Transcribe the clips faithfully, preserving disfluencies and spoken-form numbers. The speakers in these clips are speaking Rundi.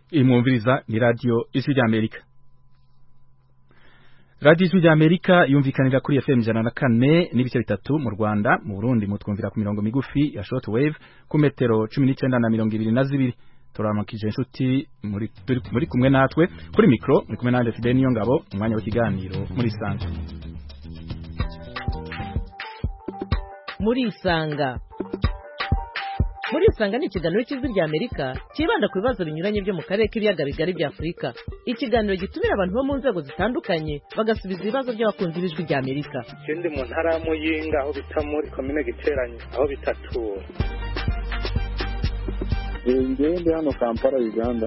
imwumviriza ni radio Ijwi ry'Amerika. Radio Ijwi ry'Amerika yumvikanira kuri F M ijana na kane n'ibice bitatu mu Rwanda, mu Burundi mutwumvira ku mirongo migufi ya shortwave ku metero cumi n'icenda na mirongo ibiri na zibiri. Turamakije inshuti muri muri kumwe natwe kuri micro muri kumwe nande Fidel Niyongabo, umwanya w'ikiganiro muri Sanga. Muri Sanga Muri Sanga ni ikiganiro cy'Ijwi ry'Amerika kibanda ku bibazo binyuranye byo mu karere k'ibiyaga bigari bya Afurika. Ikiganiro gitumira abantu bo mu nzego zitandukanye bagasubiza ibibazo by'abakunzi b'Ijwi ry'Amerika. Ikindi mu ntara ya Muyinga aho bita muri komine Giteranye aho bitatura. Ngende hano Kampala Uganda.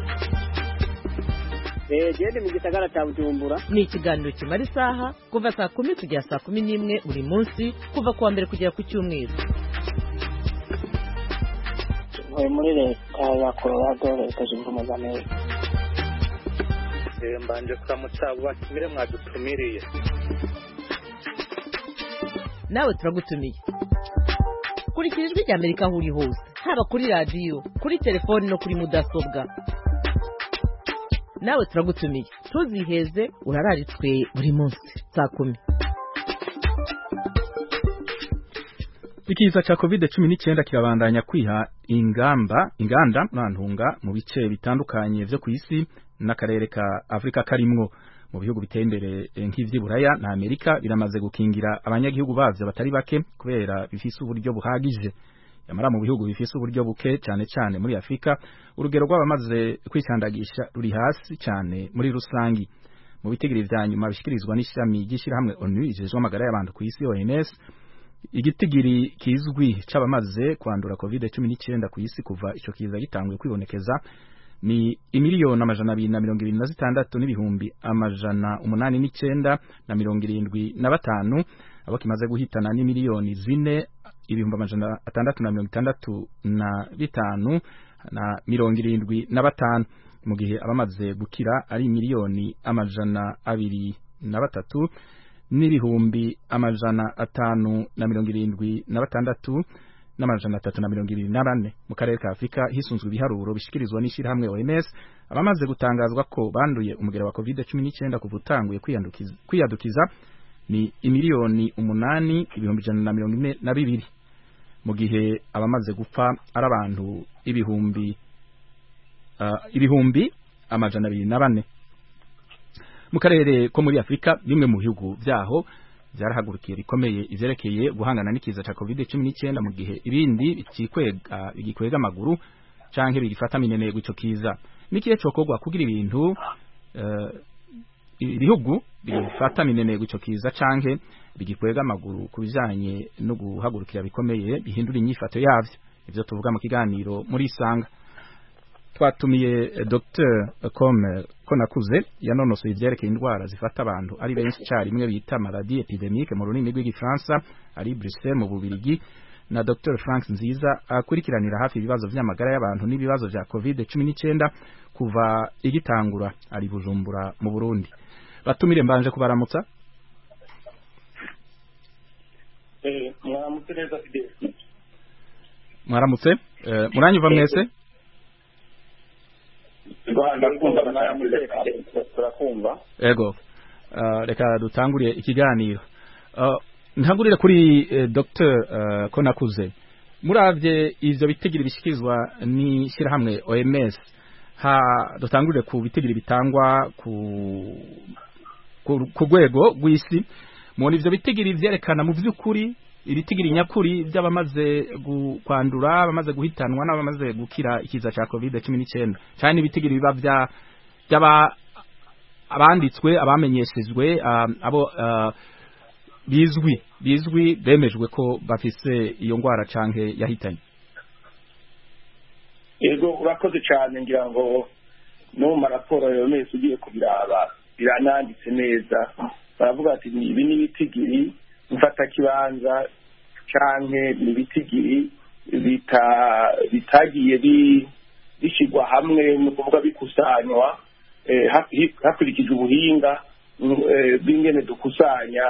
Eh gende mu gisagara cya Bujumbura. Ni ikiganiro kimara isaha kuva saa kumi kugera saa kumi n'imwe buri munsi kuva kuwa mbere kugera ku cyumweru. Muri muri leta ya Colorado leta zunze ubumwe za Amerika. Eh mbanje kuramutsa batumire mwadutumiriye. Nawe turagutumiye. Kurikira Ijwi ry'Amerika aho uri hose, haba kuri radio, kuri telefone no kuri mudasobwa. Nawe turagutumiye. Tuziheze urararitswe buri munsi saa kumi. Ikiza cha covid cumi n'icyenda kirabandanya kwiha ingamba inganda nantunga mu bice bitandukanye byo kwisi n'akarere ka Afrika karimwo. Mu bihugu bitembere nk'ivy'Iburaya na Amerika biramaze gukingira abanyagihugu bavyo batari bake kubera bifise uburyo buhagije. Yamara mu bihugu bifise uburyo buke cyane cyane muri Afrika urugero rw'abamaze kwisandagisha ruri hasi cyane muri rusangi. Mu bitigiri vya nyuma bishikirizwa n'ishami ry'ishirahamwe ONU ijejwe amagara y'abantu ku isi O M S, igitigiri kizwi c'abamaze kwandura covid cumi n'icyenda ku isi kuva ico kiza gitanguye kwibonekeza ni imiliyoni amajana abiri na mirongo ibiri na zitandatu n'ibihumbi amajana umunani n'icenda na mirongo irindwi na batanu. Abo kimaze guhitana ni miliyoni zine ibihumbi amajana atandatu na mirongo itandatu na bitanu na mirongo irindwi na batanu, mu gihe abamaze gukira ari miliyoni amajana abiri na batatu n'ibihumbi amajana atanu na mirongo irindwi na batandatu n'amajana atatu na mirongo ibiri na bane. Mu karere ka Afrika hisunzwe ibiharuro bishikirizwa n'ishirahamwe O M S, abamaze gutangazwa ko banduye umugera wa covid cumi n'icyenda kuva utanguye kwiyandukiza kwiyadukiza ni imiliyoni umunani ibihumbi ijana na mirongo ine na bibiri, mu gihe abamaze gupfa ari abantu ibihumbi uh, ibihumbi amajana abiri na bane. Mu karere ko muri Afrika bimwe mu bihugu vyaho byarahagurukiye rikomeye ivyerekeye guhangana n'ikiza ca covid cumi n'icyenda, mu gihe ibindi bikikwega bigikwega amaguru canke bigifata minenegwa ico kiza. Nikiye cokorwa kugira ibintu uh, ibihugu bifata minenegwa ico kiza canke bigikwega amaguru kubijanye no guhagurukira bikomeye bihindura inyifato yavyo. Ivyo tuvuga mu kiganiro muri Sanga. Twatumiye Docteur Comme Konakuze yanonosoye ivyerekeye indwara zifata abantu ari benshi cyari imwe bita maladie epidemique mu rurimi rw'igifaransa ari Bruxelles mu Bubirigi, na Docteur Frank Nziza akurikiranira hafi ibibazo vy'amagara y'abantu n'ibibazo vya covid cumi n'icyenda kuva igitangura ari Bujumbura mu Burundi. Batumire mbanje kubaramutsa. Eh mwaramutse neza Fidel. Mwaramutse eh, muranyuva mwese? Rwanda kumva naramutse turakumva. Ego. Uh, reka dutanguriye ikiganiro. Uh, ntangurire kuri eh, Docteur uh, Konakuze. Muravye ivyo bitigiri bishikirizwa ni shirahamwe O M S, ha dutangurire ku bitigiri bitangwa ku ku rwego rw'isi. Mu ivyo bitigiri vyerekana mu vy'ukuri ibitigiri nyakuri by'abamaze kwandura, abamaze guhitanwa n'abamaze gukira ikiza ca covid cumi n'icyenda, cyane ibitigiri biba bya byaba abanditswe abamenyeshejwe uh, abo uh, bizwi bizwi bemejwe ko bafise iyo ngwara canke yahitanye. Yego urakoze cyane, ngira ngo no mu raporo yo mese ugiye kubiraba birananditse neza, baravuga ati ibi ni bitigiri mfata kibanza canke ni bitigiri bita bitagiye bi bishigwa hamwe no kuvuga bikusanywa eh, hakurikije ubuhinga bw'ingene dukusanya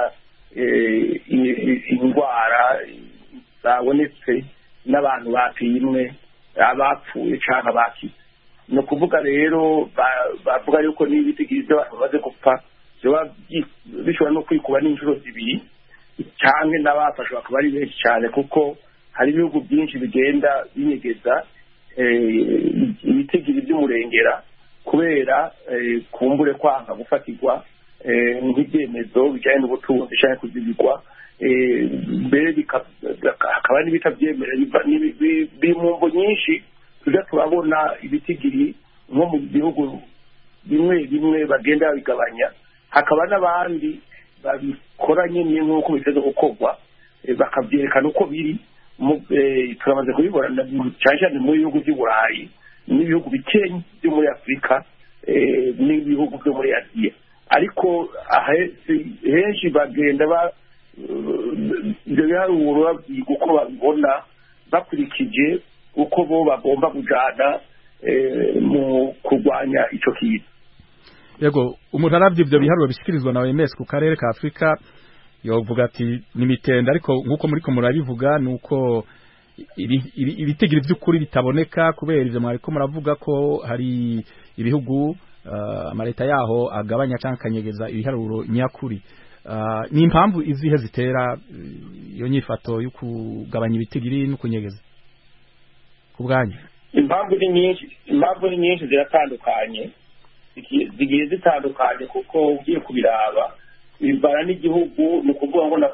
indwara zabonetse n'abantu bapimwe abapfuye canke abakize. ni ukuvuga rero bavuga yuko n'ibitigiri by'abantu bamaze gupfa bishobora no kwikuba n'inshuro zibiri cyangwa n'abafashwe bakaba ari benshi cyane kuko hari ibihugu byinshi bigenda binyegeza ibitigiri by'umurengera kubera kumbure kwanga gufatirwa nk'ibyemezo bijyanye n'ubutunzi cyangwa kuzibigwa mbere hakaba n'ibitabyemera biri mu mvo nyinshi tujya turabona ibitigiri nko mu bihugu bimwe bimwe bagenda babigabanya hakaba n'abandi babikora nyine nk'uko biteze gukorwa bakabyerekana uko biri turamaze kubibona cyane cyane mu bihugu by'i Burayi n'ibihugu bikennye byo muri Afurika n'ibihugu byo muri Aziya ariko henshi bagenda ibyo biharuro babyiga uko babibona bakurikije uko bo bagomba kujyana mu kurwanya icyo kintu. Yego umuntu arabye ibyo biharuro bishyikirizwa na O M S ku karere ka Afurika yovuga ati ni mitende ariko nk'uko muri ko murabivuga ni uko ibitigiri by'ukuri bitaboneka kubera ivyo mwariko muravuga ko hari ibihugu amaleta yaho agabanya cyangwa akanyegeza ibiharuro nyakuri. Ni impamvu izihe zitera iyo nyifato yo kugabanya ibitigiri no kunyegeza ku bwanyu? Impamvu ni nyinshi impamvu ni nyinshi ziratandukanye zigiye zitandukanye kuko ugiye kubiraba bivana n'igihugu ni ukuvuga ngo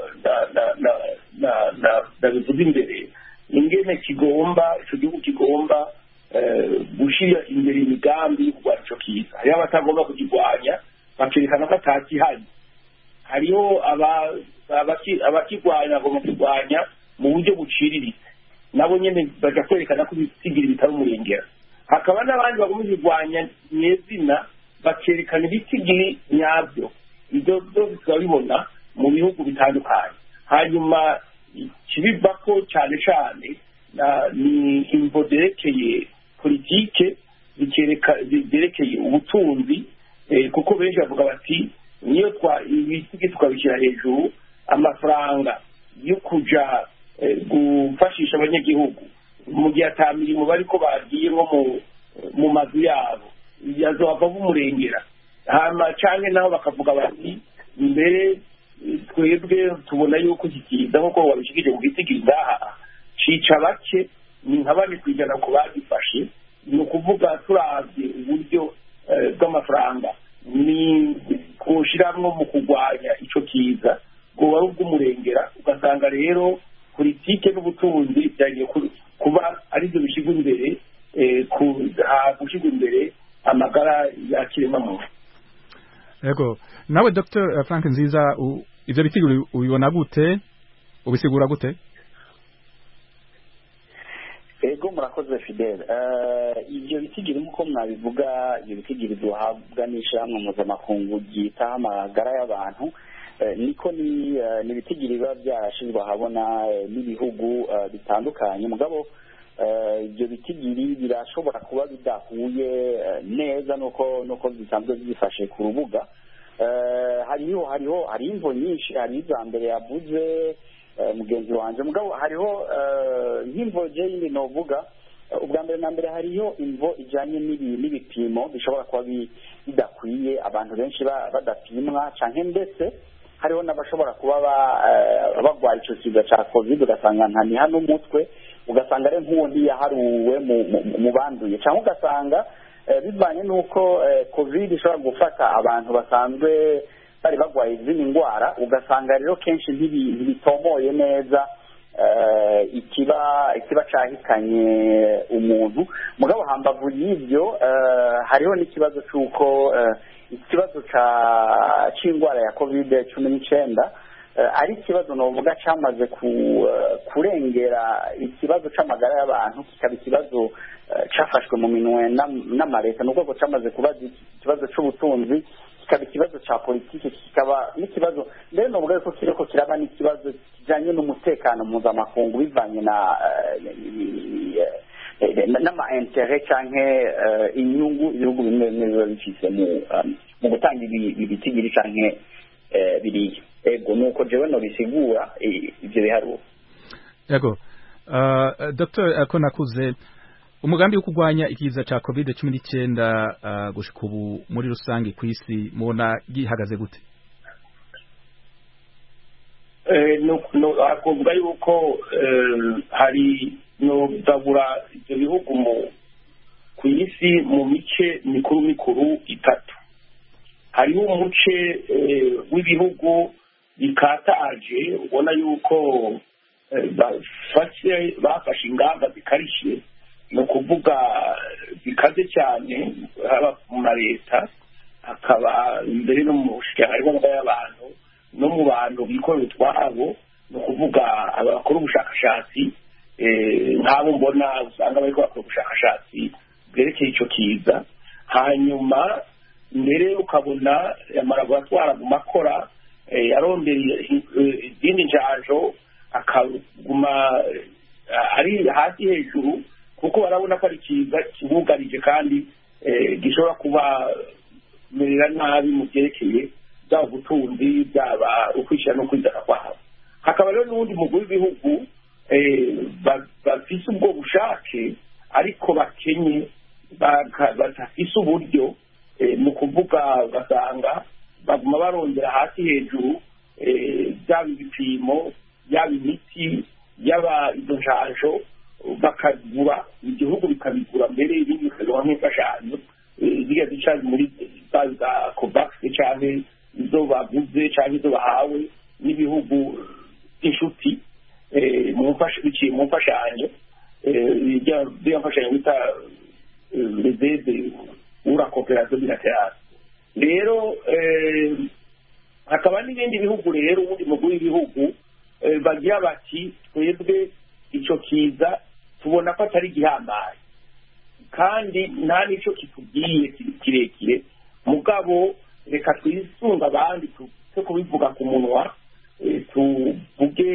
ndabivuga imbere ingene kigomba icyo gihugu kigomba gushyira imbere imigambi yo kurwanya icyo kiza hariho abatagomba kukirwanya bakerekana ko atakihari hariho abakirwanya bagomba kurwanya mu buryo buciriritse nabo nyine bajya kwerekana ko ibitigiri bitari umurengera hakaba n'abandi bagomba kurwanya nyezina bakerekana ibitigiri nyabyo ibyo byose turabibona mu bihugu bitandukanye hanyuma kibiva ko cyane cyane ni imvo zerekeye politike zerekeye ubutunzi kuko benshi bavuga bati niyo ibitigi tukabishyira hejuru amafaranga yo kuja gufashisha abanyagihugu mu gihe ata mirimo bariko bagiye nko mu mazu yabo yazova bumurengera hama canke naho bakavuga bati mbere twebwe tubona yuko kikiza nkuko wabishikije mu gitigiri ngaha cica bake ni nka bane kwijana ku bagifashe ni ukuvuga turavye uburyo bw'amafaranga ni kushiramwo mu kurwanya ico kiza ngo wari ubw'umurengera ugasanga rero politike n'ubutunzi byagiye kuba aribyo bishigwa imbere gushigwa imbere amagara ya kiremwamuntu. Yego nawe Doctor Frank Nziza ivyo bitigiri ubibona gute ubisigura gute? Ego murakoze Fidel ivyo bitigiri nkuko mwabivuga ivyo bitigiri duhabwa n'ishyirahamwe mpuzamakungu ryita amagara y'abantu niko ni ibitigiri biba byarashizwe ahabona n'ibihugu bitandukanye mugabo ibyo bitigiri birashobora kuba bidahuye neza nuko nuko bisanzwe byifashe ku rubuga hariho hariho hari imvo nyinshi hari iza mbere yavuze mugenzi wanje mugabo hariho nk'imvo je yindi novuga ubwa mbere na mbere hariho imvo ijanye n'ibipimo bishobora kuba bidakwiye abantu benshi badapimwa canke ndetse hariho n'abashobora kuba bagwaye ico kiza ca covid ugasanga ntaniha n'umutwe ugasanga ari nk'undi yaharuwe mu banduye cyangwa ugasanga bivanye n'uko covid ishobora gufata abantu basanzwe bari bagwaye izindi ndwara ugasanga rero kenshi ntibitomoye neza ikiba ikiba cahikanye umuntu mugabo hambavu y'ibyo hariho n'ikibazo cy'uko ikibazo c'indwara ya covid cumi n'icyenda ari ikibazo novuga cyamaze kurengera ikibazo c'amagara y'abantu kikaba ikibazo cafashwe mu minwe n'amareta n'ubwo ko cyamaze kuba ikibazo c'ubutunzi kikaba ikibazo ca politike kikaba n'ikibazo mbere novuga ko kiriko kiraba n'ikibazo kijanye n'umutekano mpuzamakungu bivanye na n'ama intere canke inyungu ibihugu bimwe bimwe biba bifise mu gutanga ibitigiri canke biriya ego nuko jewe no bisigura ivyo biharuro. Yego uh, Doctor Konakuze umugambi wo kurwanya ikiza ca covid cumi n'icyenda uh, gushika ubu muri rusange ku isi mubona gihagaze gute? eh no no akumva yuko hari no dabura ibyo bihugu mu ku isi mu mice mikuru mikuru itatu. Hariho umuce w'ibihugu bikataje ubona yuko bafashe bafashe ingamba zikarishe no kuvuga bikaze cyane haba mu leta akaba imbere no mu shikari y'abantu no mu bantu bikorera utwabo no kuvuga abakora ubushakashatsi nk'abo mbona usanga bari bakora ubushakashatsi bwerekeye icyo kiza, hanyuma mbere ukabona amalaboratwari agumakora yarondeye izindi njanjo akaguma ari hasi hejuru kuko barabona ko ari kiza kibugarije kandi gishobora kuba merera nabi mu byerekeye byaba ubutunzi byaba ukwishyira no kwizana kwabo. Hakaba rero n'ubundi mugwi w'ibihugu bafise ubwo bushake ariko bakenye batafise uburyo mu kuvuga ugasanga baguma barongera hasi hejuru byaba ibipimo yaba imiti yaba izo njanjo bakagura igihugu bikabigura mbere ibindi bikagura nk'imfashanyo ziriya zica muri za covax cyangwa izo baguze cyangwa izo bahawe n'ibihugu inshuti biciye mu mfashanyo ziriya mfashanyo bita rezede ura coopération bilaterale. Rero hakaba n'ibindi bihugu rero ubundi mugwi w'ibihugu bagira bati twebwe icyo kiza tubona ko atari gihambaye kandi nta n'icyo kitubwiye kirekire, mugabo reka twisunga abandi twe kubivuga ku munwa tuvuge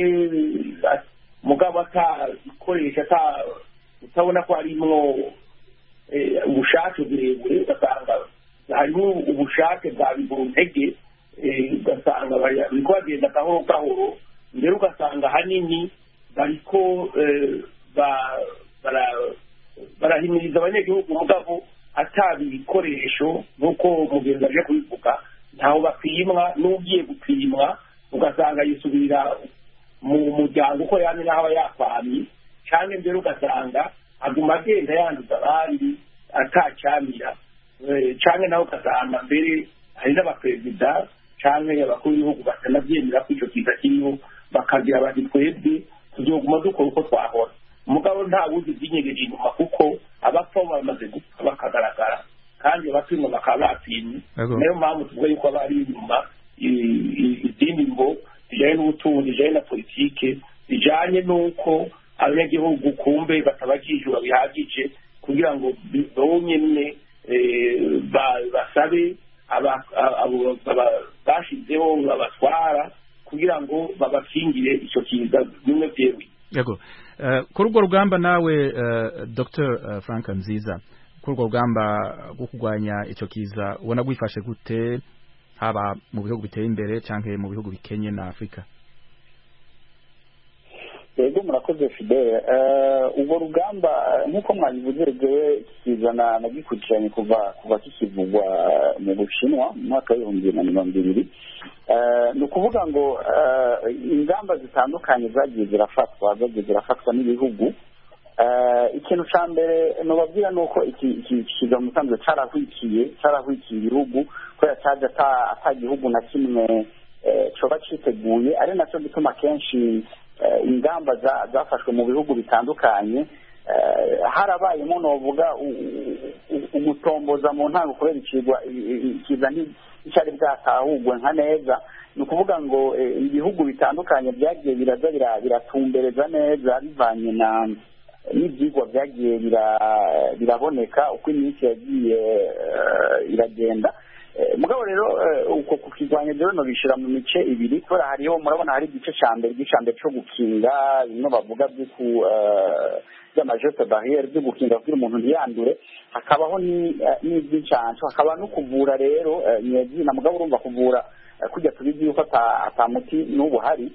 mugabo atagikoresha utabona ko harimwo ubushake burebure ugasanga harimo ubushake bwa biguru ntege ugasanga bariko bagenda gahoro gahoro mbere ugasanga hanini bariko barahimiriza abanyagihugu mugabo atabi ibikoresho nk'uko mugenzi aje kubivuga ntaho bapimwa n'ugiye gupimwa ugasanga yisubira mu muryango uko yandi n'aho yakwamye cyane mbere ugasanga aguma agenda yanduza abandi atacyamira cyane naho ugasanga mbere hari n'abaperezida cyane abakuru b'ibihugu batanabyemera ko icyo kiza kiriho bakagira bati twebwe tuzoguma dukora uko twahora, umugabo nta wuzi byinyegeje inyuma kuko abapfa bamaze gupfa bakagaragara kandi abapimwa bakaba bapimye. Niyo mpamvu tuvuga yuko abari inyuma izindi ngo zijyanye n'ubutunzi zijyanye na politike zijyanye n'uko abanyagihugu kumbe batabajijura bihagije kugira ngo bonyine basabe bashizeho babatwara kugira ngo babakingire icyo kiza bimwe byeruye. Yego kuri urwo rugamba nawe Doctor Frank Nziza, kuri urwo rugamba rwo kurwanya icyo kiza ubona gwifashe gute haba mu bihugu biteye imbere cyangwa mu bihugu bikenye na Afrika? Yego murakoze Fidele. Ubwo rugamba nk'uko mwabivuze ryewe kizana nagikurikiranye kuva kuva kikivugwa mu Bushinwa mu mwaka w'ibihumbi bibiri na mirongo ibiri. Ni ukuvuga ngo ingamba zitandukanye zagiye zirafatwa zagiye zirafatwa n'ibihugu. Ikintu cya mbere nubabwira ni uko iki kiza mu musanzwe carahwikiye carahwikiye ibihugu kubera cyaje ata gihugu na kimwe coba citeguye, ari nacyo gituma kenshi ingamba zafashwe mu bihugu bitandukanye harabayemo novuga umutomboza mu ntango kubera ikigwa ikiza nticyari bwatahugwe nka neza. Ni ukuvuga ngo ibihugu bitandukanye byagiye biraza biratumbereza neza bivanye na n'ibyigwa byagiye biraboneka uko iminsi yagiye iragenda. Mugabo rero uko kukirwanya rero no bishira mu mice ibiri kubera hariho murabona hari igice cya mbere igice mbere cyo gukinga bimwe bavuga by'uku by'amajeste barriere byo gukinga kugira umuntu ntiyandure, hakabaho n'iby'incanco, hakaba no kuvura rero nyezi na mugabo urumva kuvura kujya tubizi yuko atamuti n'ubu hari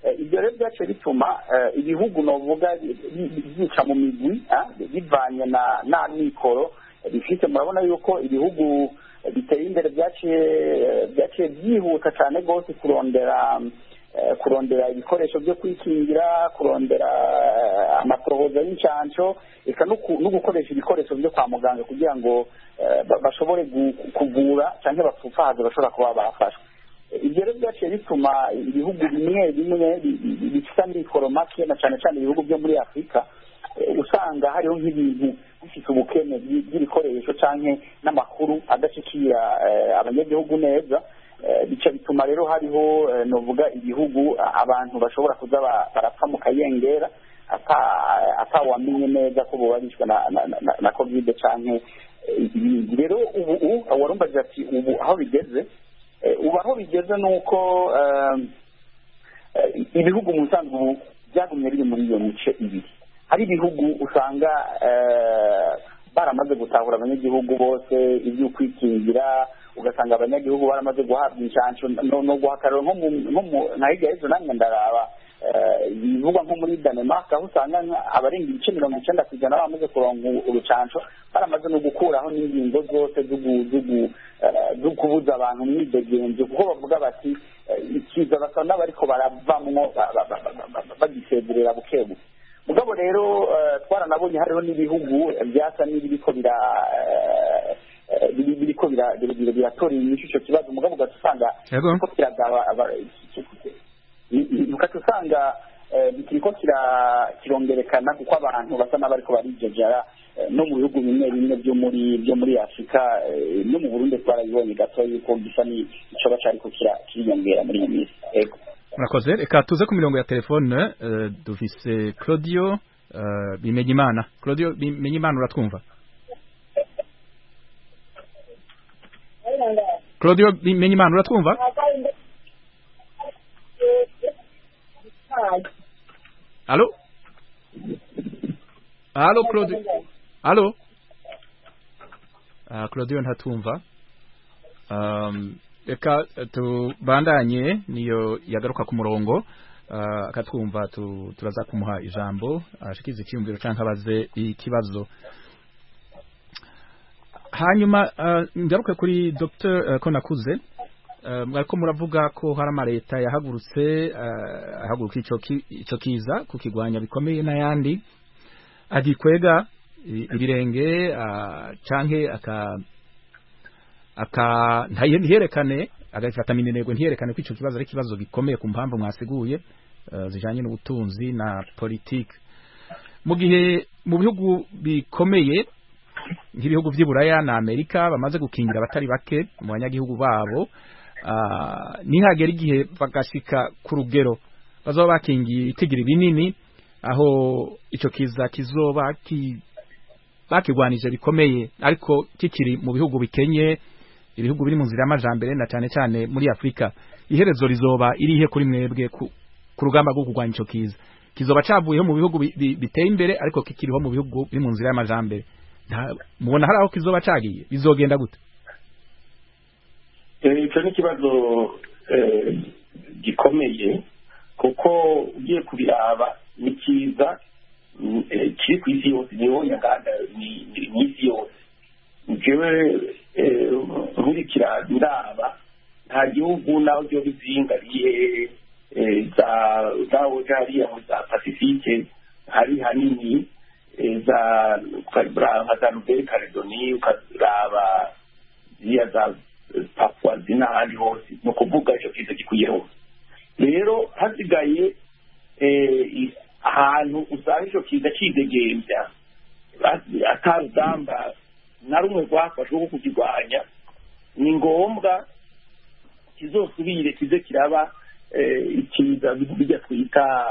ibyo rero byaciye bituma ibihugu novuga byica mu migwi bivanye na n'amikoro bifite. Murabona yuko ibihugu biteye imbere byaciye byaciye byihuta cyane rwose kurondera kurondera ibikoresho byo kwikingira, kurondera amatohoza y'incanco, eka no gukoresha ibikoresho byo kwa muganga kugira ngo bashobore kuvura cyangwa bapfufahaze bashobora kuba bafashwe. Ibyo rero byaciye bituma ibihugu bimwe bimwe bifite amikoro make na cyane cyane ibihugu byo muri Afurika usanga hariho nk'ibintu bifite ubukene bw'ibikoresho cyangwa n'amakuru adashikira abanyagihugu neza. Bica bituma rero hariho novuga ibihugu abantu bashobora kuza barapfa mu kayengera atawamenye neza ko bobarishwa na na covid canke ibindi. Rero ubu warumbaje ati ubu aho bigeze, ubu aho bigeze nuko ibihugu mu nsanzwe byagumye biri muri iyo mice ibiri. Hari ibihugu usanga baramaze gutahura abanyagihugu bose ibyo kwikingira, ugasanga abanyagihugu baramaze guhabwa inshansho no guhakarira nko nka hirya y'ejo namwe ndaraba bivugwa nko muri Denmark aho usanga abarenga ibice mirongo icyenda ku ijana bamaze kuronka urucansho, baramaze no gukuraho n'ingingo zose zo kubuza abantu mwidegenze, kuko bavuga bati ikiza basa n'abariko baravamwo bagisezerera bukebuke. Mugabo rero twaranabonye hariho n'ibihugu byasa n'ibiriko bira biriko biratora inyishu ico kibazo. Mugabo ugasanga ko kiragaba ugasanga kiriko kirongerekana kuko abantu basa n'abariko barijejara no mu bihugu bimwe bimwe byo muri byo muri Afurika no mu Burundi twarabibonye gato yuko bisa n'ico bacariko kiriyongera muri iyi minsi. Ego murakoze. Reka tuze ku mirongo ya telefone dufise Claudio Bimenyimana. Claudio Bimenyimana uratwumva? Claudio Bimenyimana uratwumva? Allo? Allo Claudio? Allo? Ah, Claudio ntatumva. Um Eka tubandanye niyo yagaruka ku murongo akatwumva uh, turaza kumuha ijambo ashikize uh, icyumviro canke abaze ikibazo. Hanyuma uh, ngaruke kuri Docteur uh, Konakuze, uh, mwariko muravuga ko hari amareta yahagurutse uh, ahaguruka ico ico kiza kukigwanya bikomeye n'ayandi agikwega ibirenge uh, canke aka aka ntiherekane agafata minenegwe ntiherekane ko ico kibazo ari kibazo gikomeye ku mpamvu mwasiguye uh, zijanye n'ubutunzi na politique. Mu gihe mu bihugu bikomeye nk'ibihugu vy'Iburaya na Amerika bamaze gukingira abatari bake mu banyagihugu babo, uh, nihagera igihe bagashika ku rugero bazoba bakingiye itigiri binini aho ico kiza kizoba ki bakigwanije bikomeye, ariko kikiri mu bihugu bikenye, ibihugu biri mu nzira y'amajambere na cyane cyane muri Afrika. Iherezo rizoba irihe kuri mwebwe ku rugamba rwo kugwanya ico kiza? Kizoba cavuyeho mu bihugu biteye imbere ariko kikiriho mu bihugu biri mu nzira y'amajambere. Mubona hari aho kizoba cagiye, bizogenda gute? Icyo ni ikibazo gikomeye kuko ugiye kubiraba ni kiza kiri ku isi yose, niho nyaganda ni isi yose. Jewe nkurikira ndaba nta gihugu naho byo bizingariye za zaho hariya mu za Pacifique hari hanini za ukaraba za Nouvelle Calédonie, ukaraba ziriya za Papua n'ahandi hose, ni ukuvuga icyo kiza gikwiyeho. Rero hasigaye ahantu usanga icyo kiza kidegembya atarugamba na rumwe rwafashwe rwo kukirwanya, ni ngombwa kizosubire kize kiraba ikiza bijya twita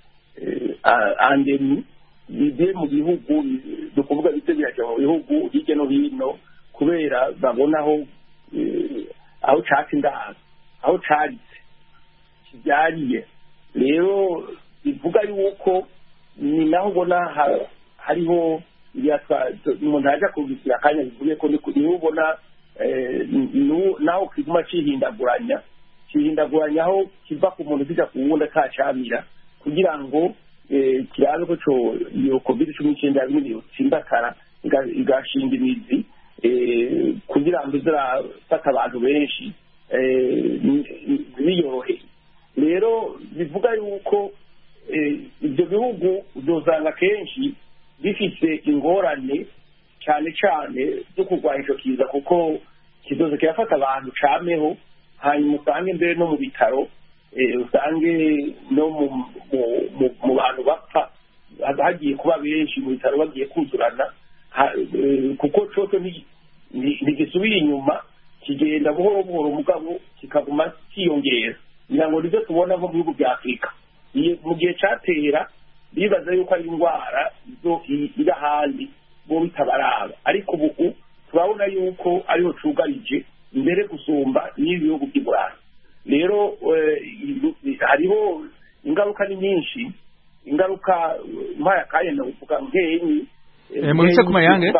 andemi bive mu bihugu, ni ukuvuga bite birajya mu bihugu hirya no hino kubera babonaho aho catse indaro, aho caritse kibyariye. Rero bivuga yuko ni naho ubona hariho umuntu aja kubisira akanya bivuye ko niho ubona naho kiguma cihindaguranya kihindaguranya aho kiva ku muntu kijya ku wundi akacamira kugira ngo kirabe ko iyo covid cumi n'icyenda yotsindakara igashinga imizi kugira ngo izafata abantu benshi biyoroheye. rero bivuga yuko ibyo bihugu uzosanga kenshi bifite ingorane cyane cyane zo kurwanya icyo kiza kuko kizoza kirafata abantu cameho, hanyuma usange mbere no mu bitaro usange no mu bantu bapfa hagiye kuba benshi mu bitaro bagiye kuzurana, kuko coco ntigisubira inyuma, kigenda buhoro buhoro mugabo kikaguma kiyongera. ngira ngo nibyo tubona nko mu bihugu bya Afurika mu gihe catera bibaza yuko ari indwara iri ahandi bo bitabaraba, ariko ubu turabona yuko ariho cugarije mbere gusumba n'ibihugu by'i Burayi. rero hariho ingaruka ni nyinshi, ingaruka mpaya kaye ndavuga nkenyi mu bice ku mayange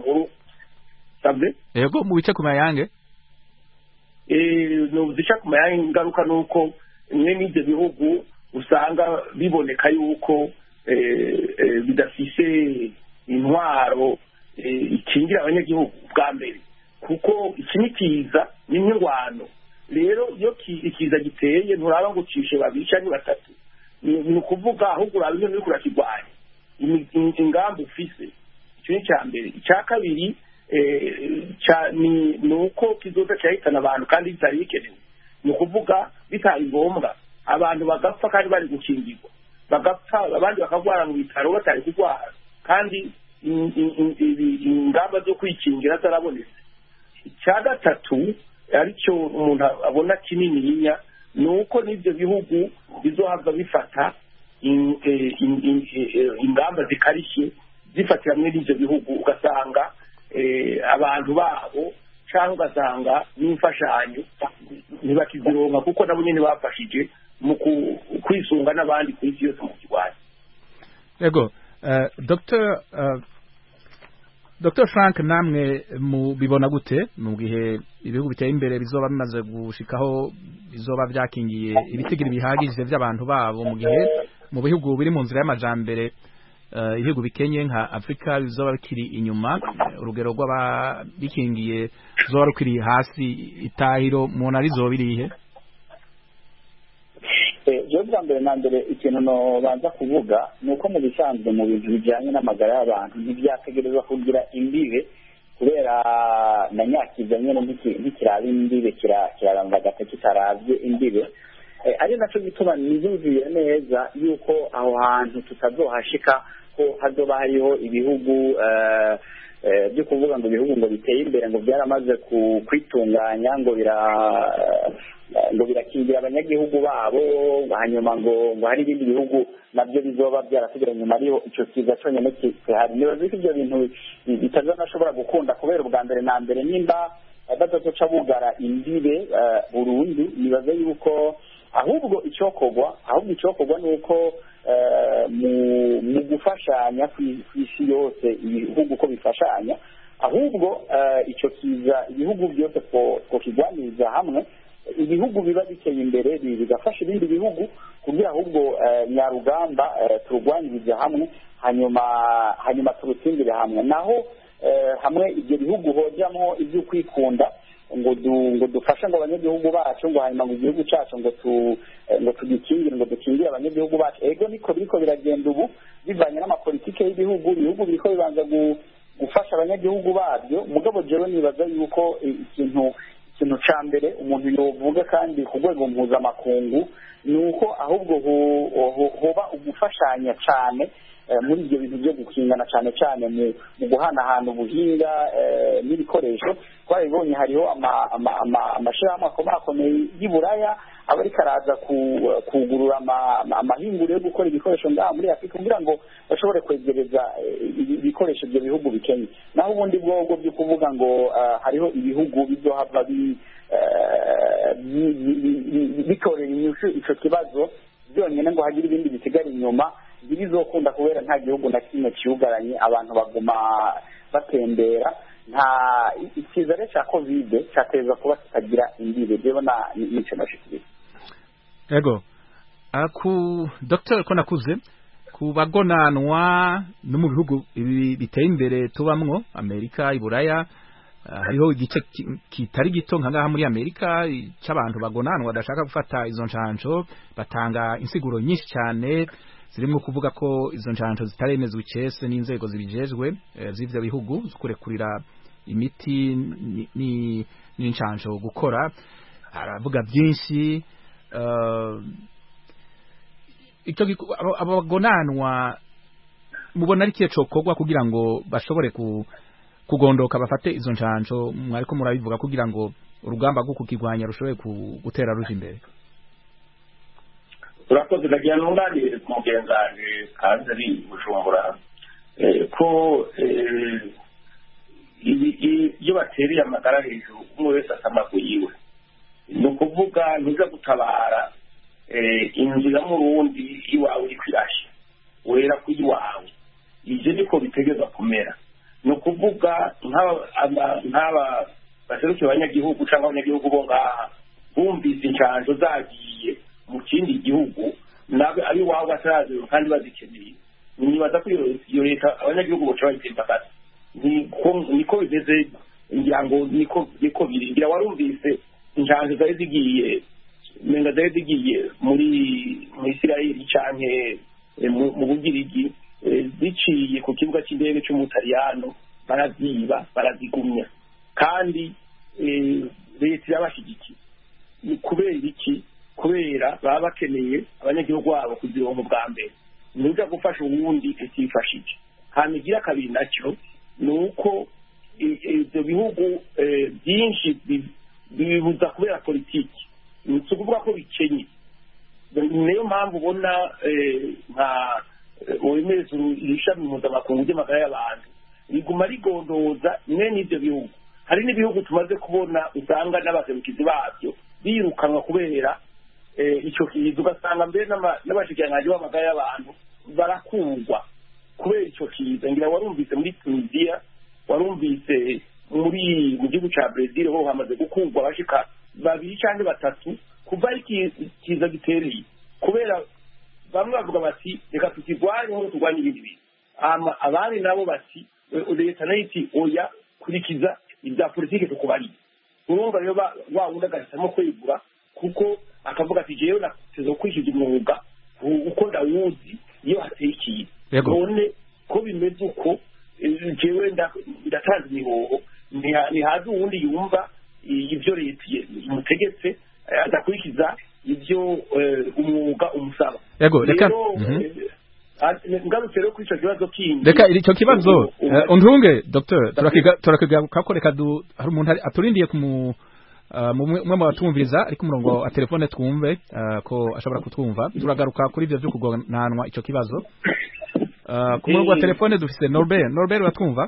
yego mu bice ku mayange eh no bice ku mayange ingaruka nuko mwe n'ibyo bihugu usanga biboneka yuko bidafise intwaro ikingira abanyagihugu bwa mbere, kuko iki ni kiza ni nk'ingwano. rero iyo ikiza giteye nturaba ngo ucishe babiri cyangwa batatu, ni ukuvuga ahubwo uraba ibintu uriko urakirwanya, ingamba ufise. icyo ni icya mbere. icya kabiri ni uko kizoza cyahitana abantu kandi bitari bikenewe, ni ukuvuga bitari ngombwa abantu bagapfa kandi bari gukingirwa, bagapfa abandi bakagwara mu bitaro batari kurwara kandi ingamba zo kwikingira zarabonetse. icya gatatu aricyo umuntu abona kinininya ni uko n'ibyo bihugu bizohava bifata ingamba zikarishye zifatira hamwe n'ibyo bihugu, ugasanga abantu babo cyangwa ugasanga n'imfashanyo ntibakizironka kuko nabo nyine bafashije mu kwisunga n'abandi ku isi yose mu kirwanya. yego Dr Dr Frank, namwe mubibona gute mu gihe ibihugu biteye imbere bizoba bimaze gushikaho bizoba byakingiye ibitigiri bihagije by'abantu babo, mu gihe mu bihugu biri mu nzira y'amajambere ibihugu bikenye nka Afrika bizoba bikiri inyuma, urugero rw'ababikingiye bizoba rukiri hasi, itahiro mubona rizoba irihe? jewe bwa mbere na mbere ikintu nobanza kuvuga ni uko mu bisanzwe mu bintu bijyanye n'amagara y'abantu ntibyategerezwa kugira imbibe, kubera na nyakiza nyine ntikiraba imbibe kiraramba agata kitaravye imbibe, ari naco gituma niyumviye neza yuko aho hantu tutazohashika ko hazoba hariho ibihugu byo kuvuga ngo ibihugu ngo biteye imbere ngo byaramaze kwitunganya ngo bira ngo birakingira abanyagihugu babo, hanyuma ngo ngo hari ibindi bihugu nabyo bizoba byarasigaye nyuma ariho icyo kiza cyonyine kihari. nibaza ko ibyo bintu bitazanashobora gukunda, kubera ubwa mbere na mbere nimba badazoca bugara imbibe burundu, nibaza yuko ahubwo icyokorwa ahubwo icyokorwa ni uko mu gufashanya ku isi yose ibihugu ko bifashanya, ahubwo icyo kiza ibihugu byose ko kigwaniriza hamwe, ibihugu biba biteye imbere bigafasha ibindi bihugu kugira ahubwo nyarugamba turugwanirize hamwe, hanyuma hanyuma turutsindire hamwe. naho hamwe ibyo bihugu hojamo ibyo kwikunda ngo ngo dufashe ngo abanyagihugu bacu ngo hanyuma ngo igihugu cyacu ngo tu ngo tugikingire ngo dukingire abanyagihugu bacu, ego niko biriko biragenda ubu bivanye n'amapolitike y'ibihugu. ibihugu biriko bibanza gufasha abanyagihugu babyo, mugabo jewe nibaza yuko ikintu ikintu ca mbere umuntu yovuga kandi ku rwego mpuzamakungu ni uko ahubwo hoba ugufashanya cyane muri ibyo bintu byo gukingana, cyane cyane mu guhanahana ubuhinga n'ibikoresho. twabibonye hariho amashirahamwe akomakomeye y'i Buraya aba ariko araza kugurura amahinguriro yo gukora ibikoresho ngaha muri Afurika kugira ngo bashobore kwegereza ibikoresho ibyo bihugu bikenye. naho ubundi bwobwo byo kuvuga ngo hariho ibihugu bizohava bitorera inyishu ico kibazo byonyine ngo hagire ibindi bisigara inyuma, ntibizokunda kubera nta gihugu na kimwe kiyugaranye, abantu baguma batembera. nta ikiza rero cya kovide cyateza kuba kitagira imbibe rero n'icyo nashikiriye. Ego ku Docteur ko nakuze ku bagonanwa no mu bihugu biteye imbere tubamwo Amerika iburaya hariho igice kitari gito nka ngaha muri Amerika cy'abantu bagonanwa badashaka gufata izo ncanco batanga insiguro nyinshi cyane zirimo kuvuga ko izo ncanco zitaremezwe icese n'inzego zibijejwe z'ivyo bihugu zukurekurira imiti ni n'incanco gukora aravuga byinshi icyo abagonanwa mubona ari kiye cokogwa kugira ngo bashobore ku kugondoka bafate izo ncanco mwariko murabivuga kugira ngo urugamba rwo kukigwanya rushobore gutera ruje imbere. Urakoze ndagira n'umwanya mugenzanje kandi ari Bujumbura ko iyo batereye amagara hejuru umwe wese asamagu yiwe ni ukuvuga ntuza gutabara inzira mu rundi iwawe iri kwirashya wera ku iwawe ibyo niko bitegeza kumera. Ni ukuvuga nk'aba baserukiye abanyagihugu cyangwa abanyagihugu bo ngaha bumvise inshanjo zagiye mu kindi gihugu nabe ari iwabo bataraziwe kandi bazikeneye nibaza ko iyo leta abanyagihugu boca bayitembagaza niko bimeze ngira ngo niko niko biringira. Warumvise inshanjo zari zigiye menga zari zigiye muri mu Isirayeli canke mu Bugirigi ziciye ku kibuga cy'indege cy'umutaliyano baraziba barazigumya kandi leta yabashigikiye. Ni kubera iki? Kubera baba bakeneye abanyagihugu babo kuzironka bwa mbere nuja gufasha uwundi itifashije. Hanyuma igira kabiri nacyo ni uko ibyo bihugu byinshi bibuza kubera politiki ni ukuvuga ko bikenye. Niyo mpamvu ubona nka uwemeza ishami mpuzamakungu ry'amagara y'abantu riguma rigondoza mwe n'ibyo bihugu. Hari n'ibihugu tumaze kubona usanga n'abaserukizi babyo birukanwa kubera icyo kiza, ugasanga mbere n'abashikiranganji b'amagara y'abantu barakurwa kubera icyo kiza. Ngira warumvise muri Tunisia, warumvise muri mu gihugu cya Brazil ho hamaze gukurwa abashika babiri cyangwa batatu kuva ikiza gitereye, kubera bamwe bavuga bati reka tukigwanye ngo turwanye ibindi bintu, abandi nabo bati leta nayo iti oya kurikiza ibya politiki tukubariye. Urumva rero wa wundi agahisamo kwegura kuko akavuga ati jewe nateze kwishyuza umwuga uko ndawuzi iyo hateye ikiza. None ko bimeze uko jewe ndatanze imihoho ntihaze uwundi yumva ibyo leta imutegetse adakurikiza ibyo umwuga umusaba. Yego reka ngarutse rero kuri icyo kibazo kindi reka icyo kibazo undunge Docteur turakigaruka ko reka hari umuntu aturindiye ku mumwe mu batumviriza ariko umurongo wa telefone twumve ko ashobora kutwumva. Turagaruka kuri ibyo byo kugonanwa icyo kibazo ku murongo wa telefone dufise Norbert. Norbert watwumva?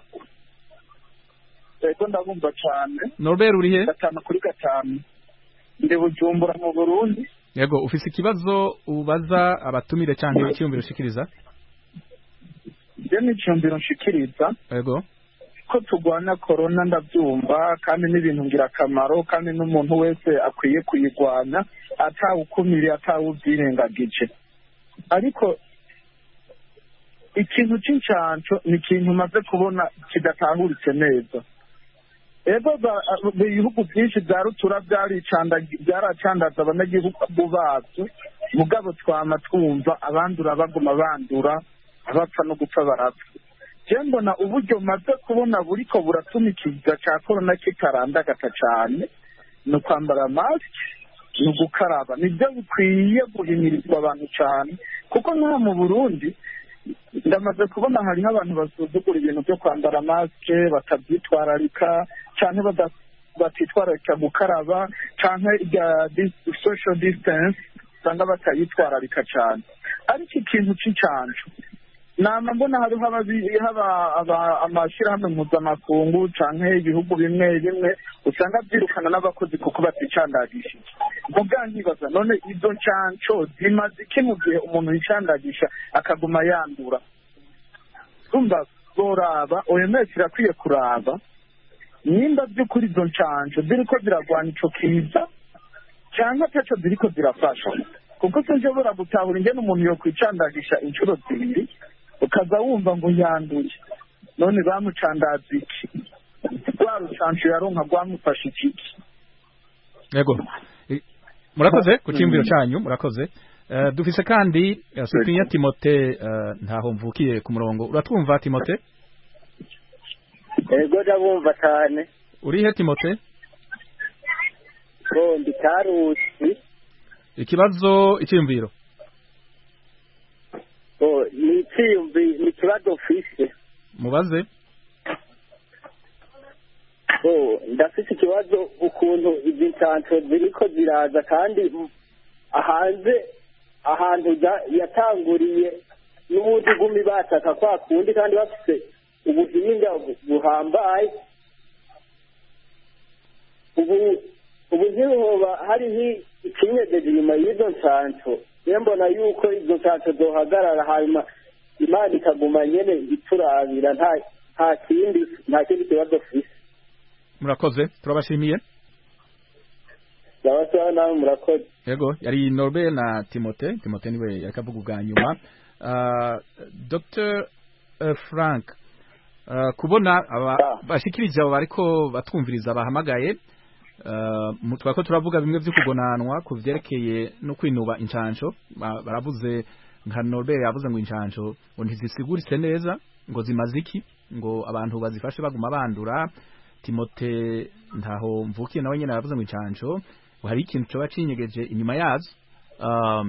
Ego ndabumva cyane. Norbert urihe? gatanu kuri gatanu ndi Bujumbura mu Burundi. Yego ufise ikibazo ubaza abatumire cyangwa icyumviro ushikiriza? Je ni icyumviro nshikiriza. Yego ko turwana corona ndabyumva kandi n'ibintu ngirakamaro kandi n'umuntu wese akwiye kuyigwanya atawukumiriye atawubyirengagije. Ariko ikintu cy'incanco ni ikintu maze kubona kidatahuritse neza. Ego ibihugu byinshi bya rutura byaracandaza abanyagihugu babyo, mugabo twama twumva abandura baguma bandura abapfa no gupfa barapfa. Je mbona uburyo maze kubona buriko buratuma ikiza cya corona kitarandagata cyane no kwambara mask no gukaraba nibyo bikwiye guhimirizwa abantu cyane, kuko nka mu Burundi ndamaze kubona hari nk'abantu basuzugura ibintu byo kwambara maske batabyitwararika cyane batitwararika gukaraba cyane ya social distance usanga batayitwararika cyane. Ariko ikintu cy'incanco nama mbona hariho haba amashyirahamwe mpuzamakungu cyane ibihugu bimwe bimwe usanga byirukana n'abakozi kuko baticandagishije. Muganga nkibaza none izo ncanco zimaze iki mu gihe umuntu yicandagisha akaguma yandura? Umva boraba O M S irakwiye kuraba nimba by'ukuri izo nshansho ziriko ziragwana ico kiza cyangwa ataco ziriko zirafasha, kuko sinshobora gutahura ingene umuntu yokwicandagisha inshuro zibiri ukaza wumva ngo yanduye, none bamucandaza iki? rwa rucansho yaronka rwamufasha iki? yego murakoze ku cyumviro cyanyu, murakoze. Uh, dufise kandi uh, Supinya Timote uh, ntaho mvukiye ku murongo. Uratwumva Timote? Ego ndabumva cyane. Urihe Timote? Ko ndi Karusi. Ikibazo icyumviro. Oh, ni icyumvi ni kibazo ofisi. Mubaze. Oh, ndafite ikibazo ukuntu izi nsanso ziriko ziraza kandi ahanze ahantu yatanguriye n'ubundi gumi bataka kwa kundi kandi bafite ubuhinga buhambaye. Ubu ubu ntihoba hariho ikinyegeje inyuma y'izo nsanso, niyo mbona yuko izo nsanso zohagarara hanyuma Imana ikaguma nyene iturabira, nta nta kindi nta kindi kibazo fisi. Murakoze, turabashimiye. Ndabasaba nawe murakoze. Yego, yari Norbert na Timote. Timote niwe yakavuga bwa nyuma. Uh, Doctor uh, Frank, uh, kubona aba bashikirije abo bariko batumviriza bahamagaye, uh, mutwa ko turavuga bimwe byo kugonanwa ku vyerekeye no kwinuba incanco. Baravuze nka Norbert yavuze ngo incanco ngo ntizisiguritse neza, ngo zimaziki, ngo abantu bazifashe baguma bandura. Timote ntaho mvukiye nawe nyene yavuze ngo incanco hari ikintu cyo bacinyegeje inyuma yazo. Um,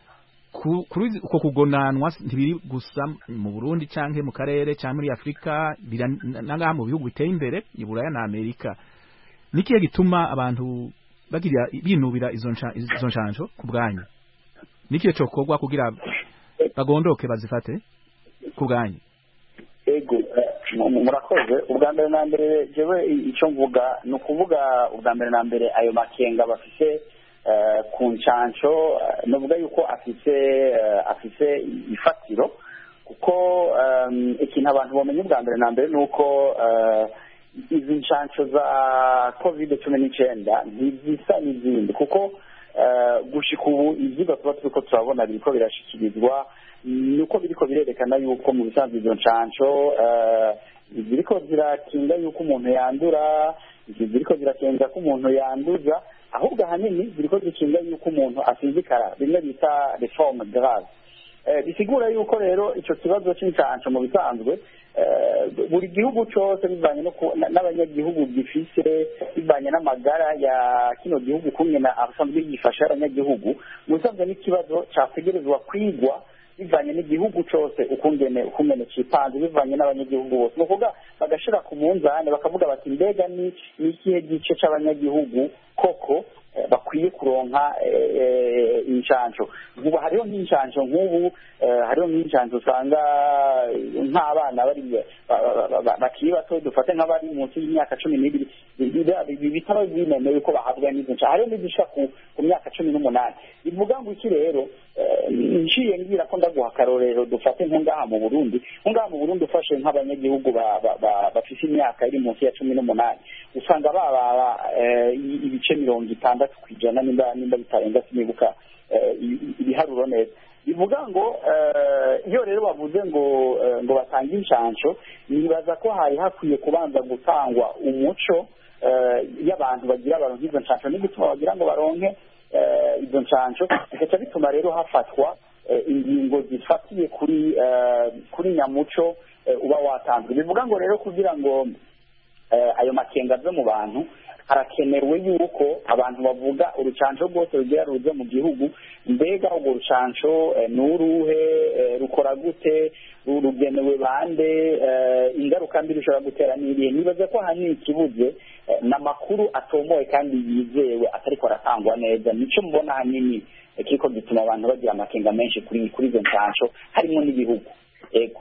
kuri uko kugonanwa ntibiri gusa mu Burundi canke mu karere canke muri Afrika, nanga mu bihugu biteye imbere i Buraya na Amerika. Nikiye gituma abantu bagira binubira izo izo nshanjo ku bwanyu? Nikiye cyokorwa kugira bagondoke bazifate ku bwanyu? Ego murakoze. Ubwa mbere na mbere jewe icyo mvuga ni ukuvuga ubwa mbere na mbere ayo makenga bafise ku nshansho, nuvuga yuko afise afise ifatiro, kuko ikintu abantu bamenye ubwa mbere na mbere ni uko izi nshansho za covid cumi n'icyenda ntizisa n'izindi, kuko gushika ubu ivyigwa tuba turiko turabona biriko birashikirizwa nuko biriko birerekana yuko mu bisanzwe izo nshansho ziriko zirakinga yuko umuntu yandura, ziriko zirakinga ko umuntu yanduza, ahubwo ahanini ziriko zikinga yuko umuntu asinzikara, bimwe bita reforme grave. Bisigura yuko rero ico kibazo cy'inshansho mu bisanzwe buri gihugu cyose bivanye n'abanyagihugu gifise, bivanye n'amagara ya kino gihugu kumwe na abasanzwe gifasha abanyagihugu, mu bisanzwe n'ikibazo cyategerezwa kwigwa bivanye n'igihugu cyose ukungene ukungene cipanze, bivanye n'abanyagihugu bose. Nukuvuga bagashira ku munzane bakavuga bati mbega ni ikihe gice c'abanyagihugu koko bakwiye kuronka inshansho. Ubu hariho nk'inshansho nk'ubu hariho nk'inshansho usanga nk'abana bari bakiri bato, dufate nk'abari munsi y'imyaka cumi n'ibiri bitaba binemewe ko bahabwa n'izo nshansho, hariho n'izishika ku myaka cumi n'umunani. Bivuga ngo iki rero, nciye ngira ko ndaguha akarorero, dufate nko ngaha mu Burundi. Nko ngaha mu Burundi ufashe nk'abanyagihugu bafise imyaka iri munsi ya cumi n'umunani, usanga bababa ibice mirongo itandatu kwijana nimba nimba bitarenga sinibuka ibiharuro neza. Bivuga ngo iyo rero bavuze ngo ngo batange inshansho, nibaza ko hari hakwiye kubanza gutangwa umuco y'abantu bagira baronke izo nshansho, n'igituma bagira ngo baronke izo nshansho bigaca bituma rero hafatwa ingingo zifatiye kuri kuri nyamuco uba watanzwe. Bivuga ngo rero kugira ngo ayo makenga ave mu bantu, harakenewe yuko abantu bavuga urucansho rwose rugira ruze mu gihugu, mbega urwo rucansho n'uruhe, rukora gute, rugenewe bande, ingaruka mbi rushobora gutera n'irihe. Nibaza ko ahanini ikibuze n'amakuru atomoye kandi yizewe atariko aratangwa neza, nico mubona ahanini kiriko gituma abantu bagira amakenga menshi kuri kuri izo nshansho, harimo n'ibihugu. Ego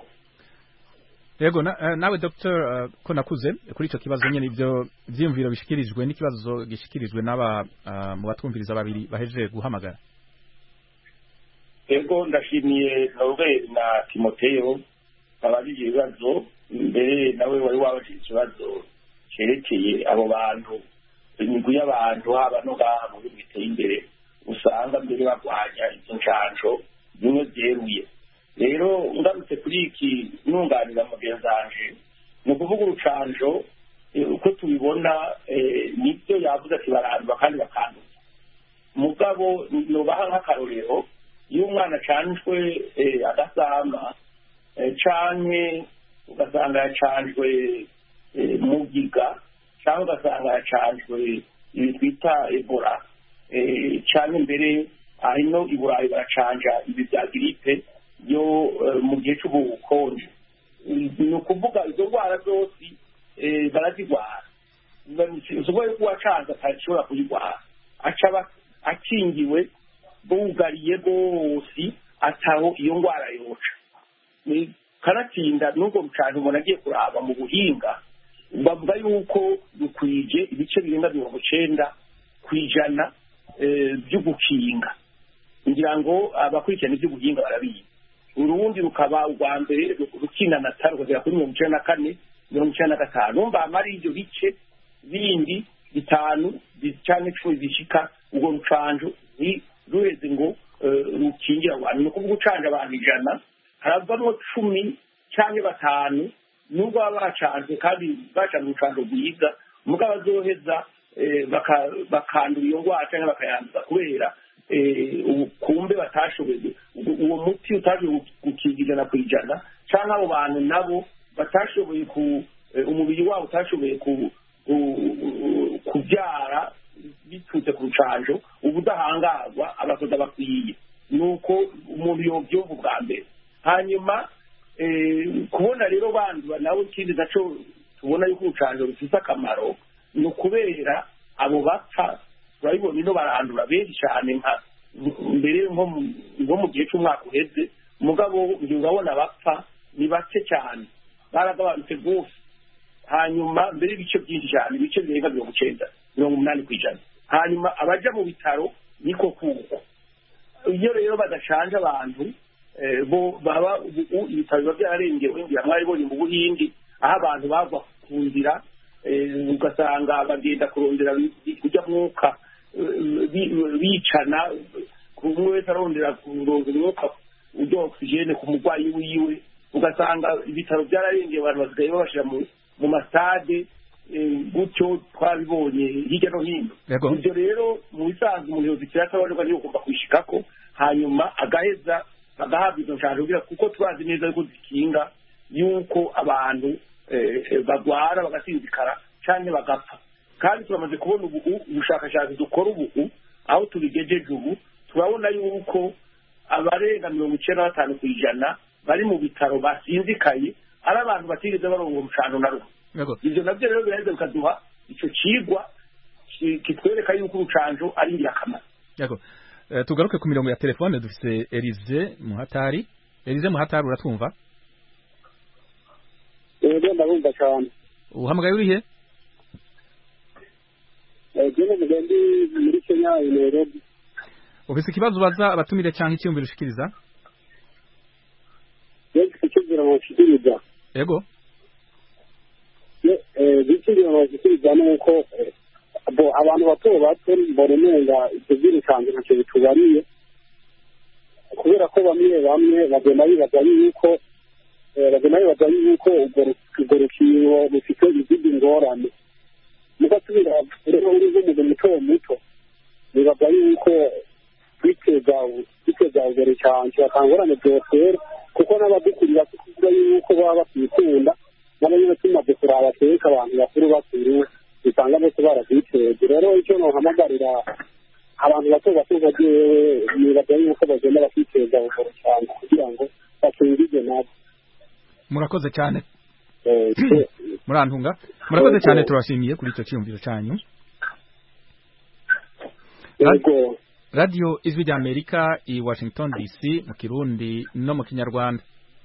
Yego na, nawe Doctor uh, ko nakuze kuri ico kibazo nyene, ivyo vyimviro bishikirijwe n'ikibazo gishikirijwe n'aba uh, mu batumviriza babiri bahejeje guhamagara. Ego ndashimiye Norbert na Timoteyo ababije ibibazo, mbere nawe wari wabajije ikibazo cyerekeye abo bantu imigwi y'abantu haba no ngaha mu bihugu biteye imbere usanga mbere barwanya izo nshansho zimwe byeruye rero ngarutse kuri iki nunganira mugenzi wanje ni ukuvuga urucanjo uko tubibona nibyo yavuze ati barandura kandi bakanduza mugabo nubaha nk'akarorero iyo umwana acanjwe agasama canke ugasanga yacanjwe mugiga cyangwa ugasanga yacanjwe ibi twita ebola cyane mbere hino i burayi baracanja ibi bya giripe yo mu gihe cy'ubukonje ni ukuvuga izo ndwara zose barazirwara usoboye ko uwacanze atashobora kuyirwara acaba akingiwe bugariye bose ataho iyo ndwara yoca kanatinda n'ubwo rucanjo umuntu agiye kuraba mu buhinga bavuga yuko rukwije ibice birenga mirongo icenda ku ijana byo gukinga ngira ngo abakurikirana iby'ubuhinga barabizi urundi rukaba urwa mbere rukinga na tanu kugera kuri mirongo icenda na kane mirongo icenda na gatanu numva amari ibyo bice bindi bitanu canke icumi bishika urwo rucanjo ruheze ngo rukingira abantu ni ukuvuga ucanje abantu ijana haravamo cumi canke batanu nubwo baba bacanzwe kandi bacanze urucanjo rwiza mugabo bazoheza bakandura iyo ndwara cyangwa bakayanduza kubera kumbe batashoboye uwo muti utashoboye gukinga ijana ku ijana cyangwa abo bantu nabo batashoboye ku umubiri wabo utashoboye kubyara biturutse ku rucanjo ubudahangarwa abasoda bakwiye nuko umuntu yobyumva ubwa mbere hanyuma kubona rero bandura nawe ikindi naco tubona yuko urucanjo rufite akamaro ni ukubera abo bapfa turabibona ino barandura benshi cyane nka mbere nko mu gihe cy'umwaka uheze umugabo ngiye urabona bapfa ni bake cyane baragabanutse rwose hanyuma mbere ibice byinshi cyane ibice birenga mirongo icenda mirongo umunani ku ijana hanyuma abaja mu bitaro niko kuko iyo rero badacanje abantu bo baba ibitaro biba byararengewe ngira mwari boni mu buhindi aho abantu bagwa ku nzira ugasanga bagenda kurondera kujya mwuka bicana umwe wese arondera kurondera umwuka ujya oxygene ku murwayi wiwe ugasanga ibitaro byararengewe abantu basigaye babashira mu masitade gutyo twabibonye hirya no hino ibyo rero mu bisanzwe umuntu yozikira ataboneka niyo ugomba kwishikako hanyuma agaheza bagahabwa izo nshanjo kuko turazi neza yuko zikinga yuko abantu bagwara bagasinzikara cyane bagapfa kandi turamaze kubona ubu ubushakashatsi dukora ubu aho tubigejeje ubu turabona yuko abarenga mirongo icenda na batanu ku ijana bari mu bitaro basinzikaye ari abantu batigeze baronga urucanjo na rumwe ivyo navyo rero biraheza bikaduha ico cigwa kitwereka yuko urucanjo ari ingirakamaro yego uh, tugaruke ku mirongo ya telefone dufise Elize Muhatari Elize Muhatari uratwumva yego ndabumva cyane uhamagaye urihe Ejene mugendi muri Kenya Nairobi ufise ikibazo baza abatumire cyangwa icyumviro ushikiriza yego icyumviro bashikiriza yego eh icyumviro bashikiriza nuko bo abantu bato bato boremenga ibyo by'urucanjo ntacyo bitubariye kubera ko bamwe bamwe bagenda bibaza yuko bagenda bibaza yuko urwo rukingo rufite izindi ngorane mugasubira rero uri nk'umuntu muto muto bibaza yuko kwiteza kwiteza imbere cyane bakangorane byose kuko n'abadukurira kuvuga yuko baba bakikunda n'abanyine tumaze kuraba kereka abantu bakuru bakuru usanga bose barabyiteze rero icyo nohamagarira abantu bato bato bagiyewe nibaza yuko bagenda bakiteza imbere cyane kugira ngo bakingije nabo murakoze cyane murantunga murakoze cyane turashimiye kuri icyo cyumviro cyanyu yego Radio Ijwi rya Amerika i Washington D C mu Kirundi no mu Kinyarwanda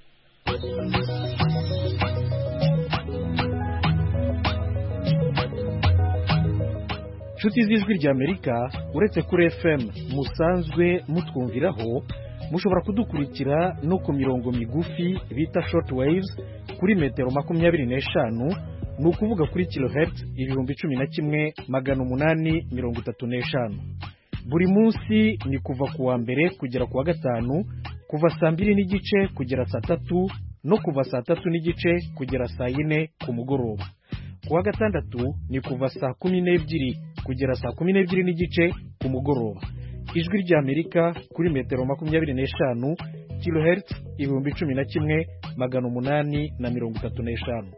Nshuti z'Ijwi rya Amerika uretse kuri F M musanzwe mutwumviraho mushobora kudukurikira no ku mirongo migufi bita short waves kuri metero makumyabiri n'eshanu ni ukuvuga kuri kilohertz ibihumbi cumi na kimwe magana umunani mirongo itatu n'eshanu. Buri munsi ni kuva ku wa mbere kugera ku wa gatanu, kuva saa mbiri n'igice kugera saa tatu no kuva saa tatu n'igice kugera saa yine ku mugoroba. Ku wa gatandatu ni kuva saa kumi n'ebyiri kugera saa kumi n'ebyiri n'igice ku mugoroba. Ijwi ry'Amerika kuri metero makumyabiri n'eshanu, kilohertz ibihumbi cumi na kimwe magana umunani na mirongo itatu n'eshanu.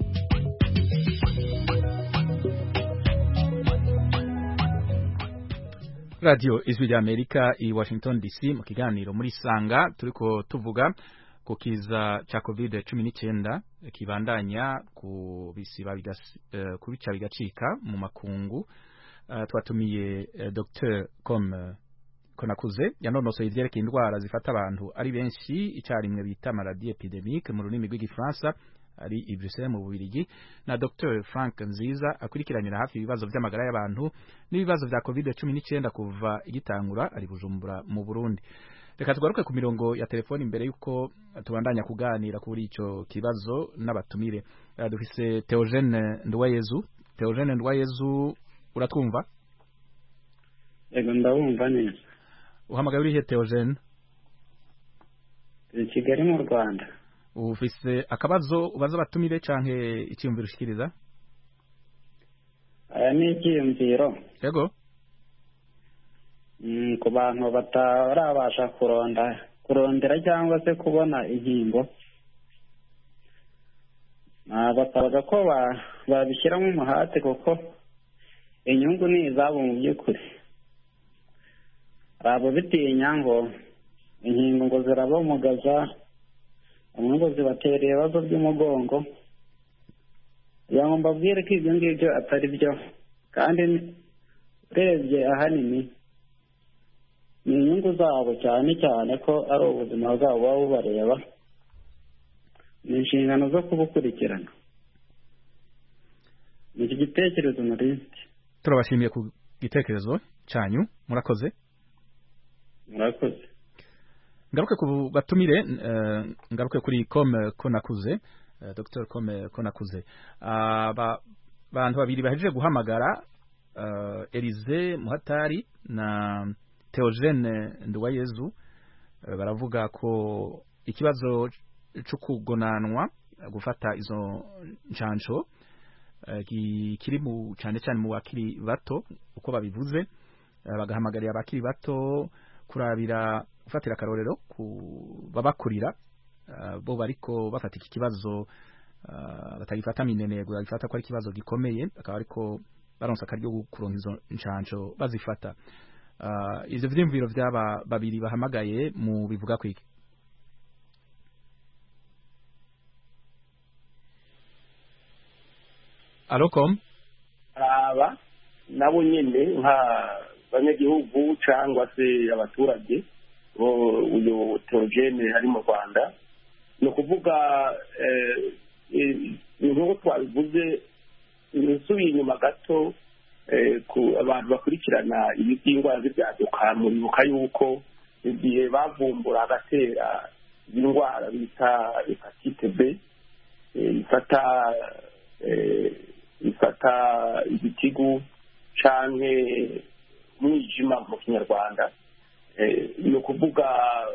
Radio Ijwi ry'Amerika i Washington D C mu kiganiro muri Sanga turiko tuvuga ku kiza cha covid cumi n'icyenda kibandanya ku bisiba uh, kubica bigacika mu makungu. Uh, twatumiye uh, Docteur Com Konakuze yanonosoye ivyerekeye indwara zifata abantu ari benshi icyarimwe bita maladie epidemique mu rurimi rw'igifaransa ari i Bruxelles mu Bubiligi, na Docteur Frank Nziza akurikiranira hafi ibibazo by'amagara y'abantu n'ibibazo vya covid cumi n'icyenda kuva igitangura ari Bujumbura mu Burundi. Reka tugaruke ku mirongo ya telefoni imbere yuko tubandanya kuganira kuri ico kibazo n'abatumire. Uh, dufise Theogene Ndwayezu. Theogene Ndwayezu, uratwumva? Yego ndabumva neza. Uhamagaye urihe Theogene? I Kigali mu Rwanda. Ufise akabazo ubaza abatumire canke icyumviro ushikiriza? Aya ni icyumviro. Yego. Mm, ku bantu batarabasha kuronda kurondera cyangwa se kubona inkingo. Ah, basabaga ko babishyiramo umuhate kuko inyungu ni izabo mu by'ukuri. Abo bitinya ngo inkingo ngo zirabamugaza, ngo zibatera ibibazo by'umugongo. Yangomba mbabwire ko ibyo ngibyo atari byo, kandi urebye ahanini ni inyungu zabo cyane cyane ko ari ubuzima bwabo baba bubareba, ni inshingano zo kubukurikirana. Ni iki gitekerezo narinzi. Turabashimiye ku gitekerezo cyanyu, murakoze. Murakoze. Ngaruke ku batumire, uh, ngaruke kuri Com Konakuze, uh, Docteur Com Konakuze. Aba uh, bantu babiri bahejeje guhamagara, uh, Elize Muhatari na Theogene Ndwayezu, uh, baravuga ko ikibazo cyo kugonanwa gufata izo ncanco uh, kiri mu cyane cyane mu bakiri bato uko babivuze, uh, bagahamagarira abakiri bato kurabira ufatira karorero ku babakurira, uh, bo bariko bafata iki kibazo uh, batagifata minenego, bagifata ko ari kibazo gikomeye, akaba ariko baronsa akaryo kuronka izo ncanco bazifata. Uh, ivyo vyimviro vyaba babiri bahamagaye mu bivuga kwiki? Alokom aba nabo nyene nka banyagihugu cyangwa se abaturage uyu Theogene hari mu Rwanda, no kuvuga nk'uko twabivuze, nsubiye inyuma gato ku abantu bakurikirana indwara z'ibyaduka, muribuka yuko igihe bavumbura agatera indwara bita hepatite B ifata ifata igitigu canke umwijima mu Kinyarwanda, ni ukuvuga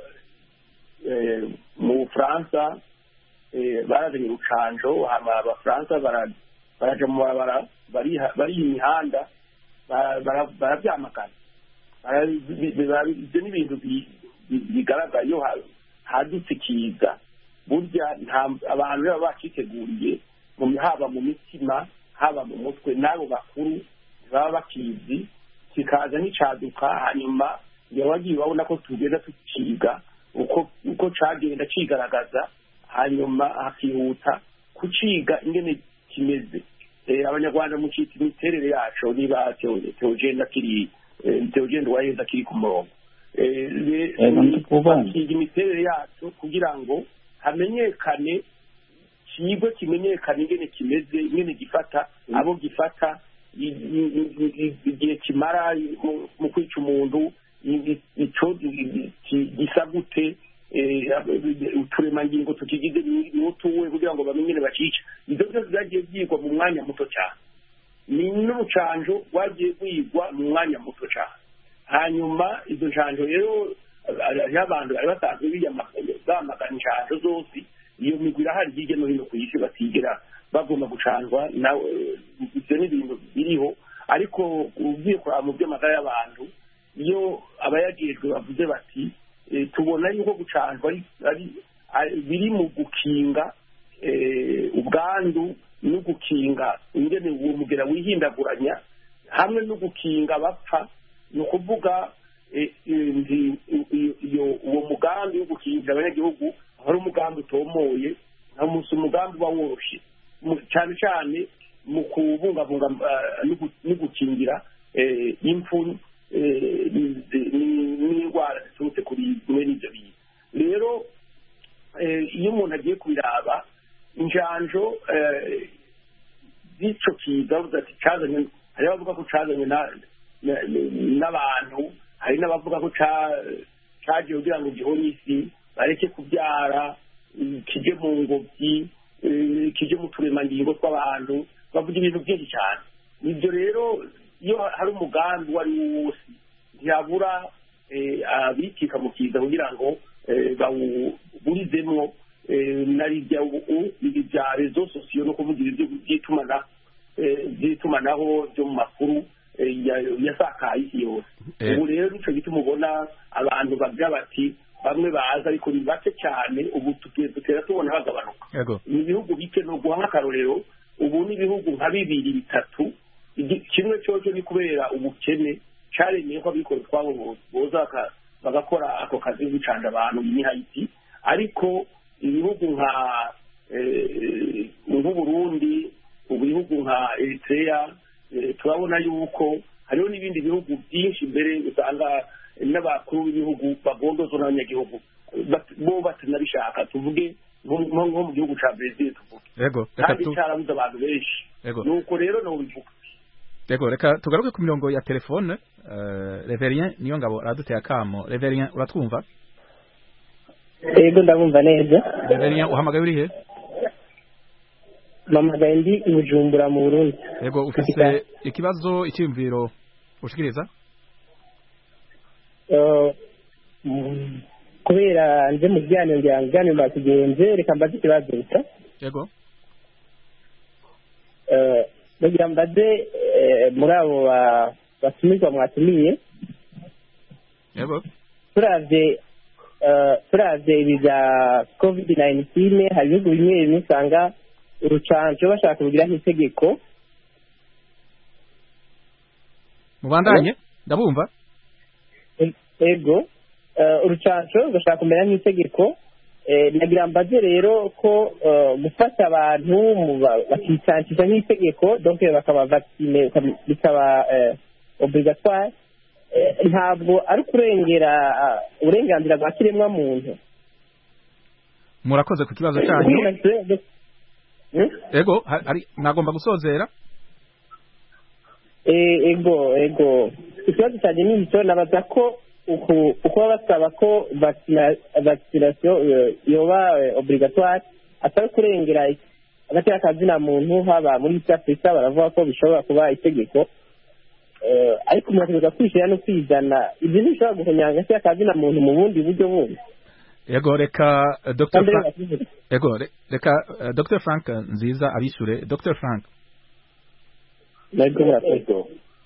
mu Bufaransa barazanye urucanjo, hama abafaransa baraja mu barabara bari imihanda barabyamagana. Ibyo ni ibintu bigaragara iyo hadutse ikiza, burya abantu baba baciteguriye, haba mu mitima haba mu mutwe, n'abo bakuru baba bakizi, kikaza n'icaduka, hanyuma iyo wagiye babona ko tugenda tukiga uko uko cagenda cigaragaza, hanyuma hakihuta kuciga ingene kimeze. Abanyarwanda mu cita imiterere yacu, niba Theogene akiri Theogene Ndwayezu akiri ku murongo, bakiga imiterere yacu kugira ngo hamenyekane, kigo kimenyekane ingene kimeze, ingene gifata abo gifata, igihe kimara mu kwica umuntu, ico gisa gute, uturemangingo tukigize n'utuwe kugira ngo bamenye bacica ibyo byose byagiye byigwa mu mwanya muto cyane ni n'urucanjo rwagiye rwigwa mu mwanya muto cyane hanyuma izo ncanjo rero y'abantu bari basanzwe bamagana incanjo zose iyo migwi irahari hirya no hino ku isi batigera bagomba gucanjwa ibyo ni ibintu biriho ariko ugiye kuraba mu by'amagara y'abantu iyo abayagejwe bavuze bati tubona yuko gucanjwa biri mu gukinga ubwandu no gukinga ingene uwo mugera wihindaguranya hamwe no gukinga bapfa ni ukuvuga uwo mugambi wo gukingira abanyagihugu ari umugambi utomoye nta munsi umugambi uba woroshye cyane cyane mu kubungabunga no gukingira impfu n'indwara ziturutse kuri bimwe n'ibyo bintu rero iyo umuntu agiye kubiraba injanjo z'icyo kiza bavuga ati cyazanye hari abavuga ko cyazanye n'abantu hari n'abavuga ko cyagiye kugira ngo gihonye isi bareke kubyara kije mu ngobyi kije mu turemangingo tw'abantu bavuga ibintu byinshi cyane ibyo rero iyo hari umugambi uwo ari wo wose ntiyabura abikika mu kiza kugira ngo bawuburizemwo narirya ibi bya rezo sosiyo no kuvugira ibyo by'itumanaho by'itumanaho byo mu makuru yasakaye isi yose ubu rero nicyo gituma ubona abantu bagira bati bamwe baza ariko ni bake cyane ubu dutera tubona bagabanuka ni ibihugu bike no guha nk'akarorero ubu ni ibihugu nka bibiri bitatu kimwe cyose ni kubera ubukene cyaremeye ko abikora twabo boza bagakora ako kazi gucanja abantu ni Haiti ariko ibihugu nka nk'Uburundi ibihugu nka Eritrea turabona yuko hariho n'ibindi bihugu byinshi mbere usanga n'abakuru b'ibihugu bagondozo n'abanyagihugu bo batanabishaka tuvuge nko mu gihugu cya Brazil tuvuge kandi cyarabuze abantu benshi nuko rero no bivuga Yego reka tugaruke ku mirongo ya telefone uh, Reverien niyo ngabo araduteye akamo Reverien uratwumva Yego ndabumva neza Reverien uhamagaye uri he Mamagaye ndi i Bujumbura mu Burundi Yego ufise ikibazo icyumviro ushikiriza uh, kubera nje mu byanyu byanyu bakigenze reka mbaze ikibazo gusa Yego uh, bagira mbaze muri abo batumirwa mwatumiye yego turavye turavye ibi bya covid nineteen hari ibihugu bimwe bimwe usanga urucanco bashaka kubigiraho itegeko mubandanye ndabumva yego urucanco bashaka kumera nk'itegeko nagira mbaze rero ko gufasha abantu bakicancisha nk'itegeko donc bakaba vaccine bikaba obligatoire ntabwo ari kurengera uburenganzira bwa kiremwa muntu murakoze ku kibazo cyanyu ego ari nagomba gusozera ego ego ikibazo cyanjye ni icyo nabaza ko uku uko basaba ko vaccination yoba obligatoire atari kurengera agateka kazina muntu haba muri East Africa baravuga ko bishobora kuba itegeko ariko umuntu ategeka kwishira no kwizana ibyo bishobora guhonyanga agateka kazina muntu mu bundi buryo bundi Ego reka Doctor Frank Ego reka Doctor Frank nziza abishure Doctor Frank Ego murakoze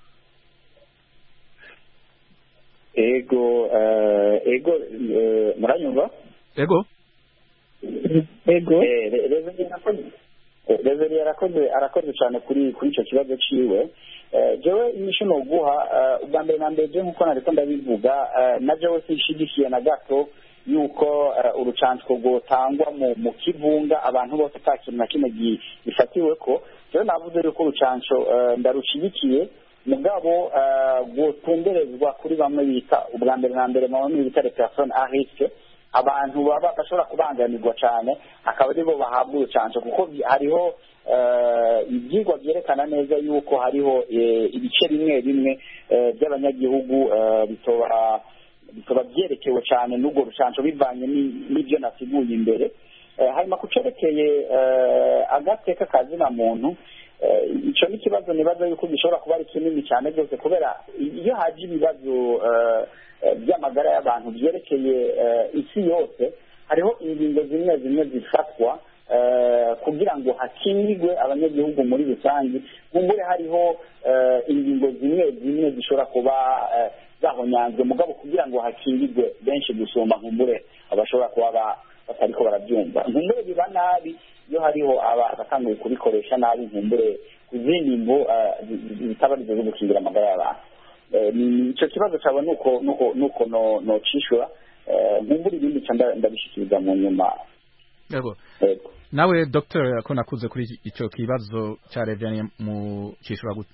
ego ego muranyumva ego ego Reverien arakoze arakoze cyane kuri kuri icyo kibazo ciwe jewe inyishu no guha ubwa mbere na mbere nkuko nariko ndabivuga na jewe sishigishiye na gato yuko urucanco rwotangwa mu kivunga abantu bose nta kintu na kimwe gifatiwe ko jewe navuze yuko urucanco ndarushigikiye mugabo gutumberezwa kuri bamwe bita ubwa mbere na mbere mu bamwe bita les personnes à risque abantu baba bashobora kubangamirwa cyane akaba aribo bahabwa urucanco kuko hariho ibyigwa byerekana neza yuko hariho ibice bimwe bimwe by'abanyagihugu bitoba bikaba byerekewe cyane n'ubwo rucanco bivanye n'ibyo nasiguye imbere. Hanyuma ku cerekeye agateka ka zina muntu, icyo ni ikibazo nibaza yuko gishobora kuba ari kinini cyane rwose, kubera iyo haje ibibazo by'amagara y'abantu byerekeye isi yose, hariho ingingo zimwe zimwe zifatwa kugira ngo hakingirwe abanyagihugu muri rusange. Kumbure hariho ingingo zimwe zimwe zishobora kuba zahonyanzwe, mugabo kugira ngo hakingirwe benshi gusumba nkumbure abashobora kuba batariko barabyumva. Nkumbure biba nabi iyo hariho abatanguye kubikoresha nabi, nkumbure ku zindi mvu zitabarizo zo gukingira amagara y'abantu. Icyo kibazo cyawe nuko nuko nuko no nocishura nkumbure ibindi ndabishikiriza mu nyuma. Yego. Nawe Doctor ko nakuze kuri icyo kibazo cya Reverien mu cishura gute?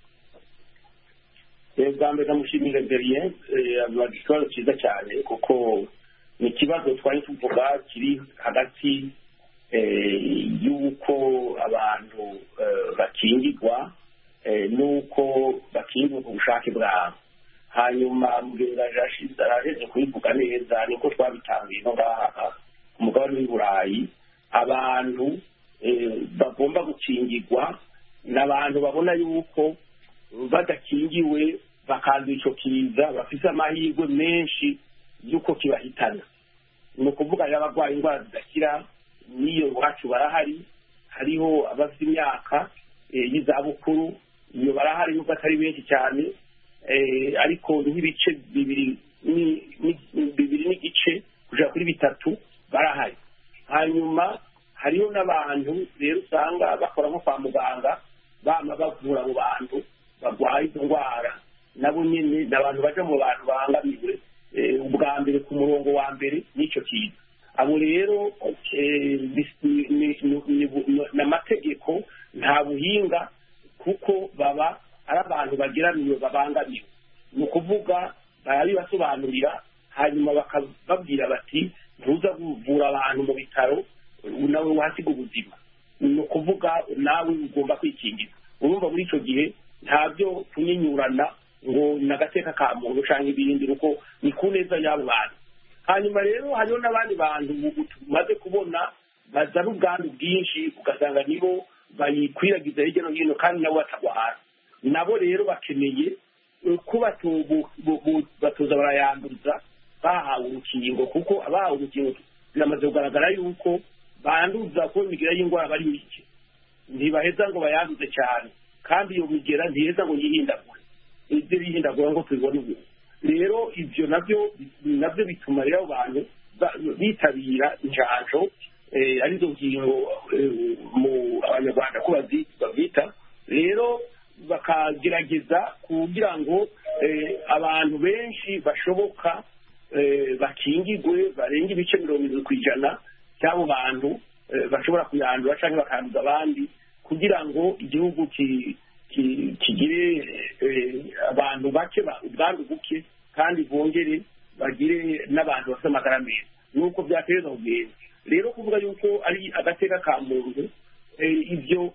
Bwa mbere ndamushimira Reverien, abaga ikibazo cyiza cyane kuko ni ikibazo twari tuvuga kiri hagati y'uko abantu bakingirwa n'uko bakingirwa ku bushake bwabo. Hanyuma muganga araje kubivuga neza, niko twabitangiye no ngaha ku mugabane w'i Burayi. Abantu bagomba gukingirwa n'abantu babona yuko badakingiwe bakandura icyo kiza, bafite amahirwe menshi y'uko kibahitana. Ni ukuvuga rero abarwaye indwara zidakira n'iyo iwacu barahari, hariho abafite imyaka y'izabukuru, iyo barahari nubwo atari benshi cyane, ariko nk'ibice bibiri bibiri n'igice kugera kuri bitatu barahari. Hanyuma hariho n'abantu rero usanga bakora nko kwa muganga bama bavura abo bantu barwaye izo ndwara, nabo nyine ni abantu baje mu bantu bangamiwe ubwa mbere ku murongo wa mbere n'icyo kiza. Abo rero n'amategeko nta buhinga, kuko baba ari abantu bageramiwe babangamiwe. Ni ukuvuga barabibasobanurira, hanyuma bakababwira bati ntuza kuvura abantu mu bitaro nawe wasiga ubuzima. Ni ukuvuga nawe ugomba kwikingiza. Urumva muri icyo gihe ntabyo kunyinyurana ngo n'agateka ka muntu cyangwa ibindi, kuko ni ku neza y'abo bantu. Hanyuma rero hariho n'abandi bantu tumaze kubona bazana ubwandu bwinshi, ugasanga nibo bayikwiragiza hirya no hino kandi nabo batagwara. Nabo rero bakeneye ko batoza barayanduza bahawe urukingo, kuko abahawe urukingo biramaze kugaragara yuko banduza ko imigera y'indwara bari mike, ntibaheza ngo bayanduze cyane, kandi iyo migera ntiheza ngo yihindagure. Ibyo bihindagura ngo tubibone ubu. Rero ibyo nabyo nabyo bituma rero abantu bitabira injanjo, arizo ngingo mu abanyarwanda ko babyita. Rero bakagerageza kugira ngo abantu benshi bashoboka bakingirwe, barenga ibice mirongo irindwi ku ijana by'abo bantu bashobora kuyandura cyangwa bakanduza abandi, kugira ngo igihugu kigire abantu bake ubwandu buke, kandi bongere bagire n'abantu bafite amagara meza nuko byatereza kugenda. Rero kuvuga yuko ari agateka ka muntu, ibyo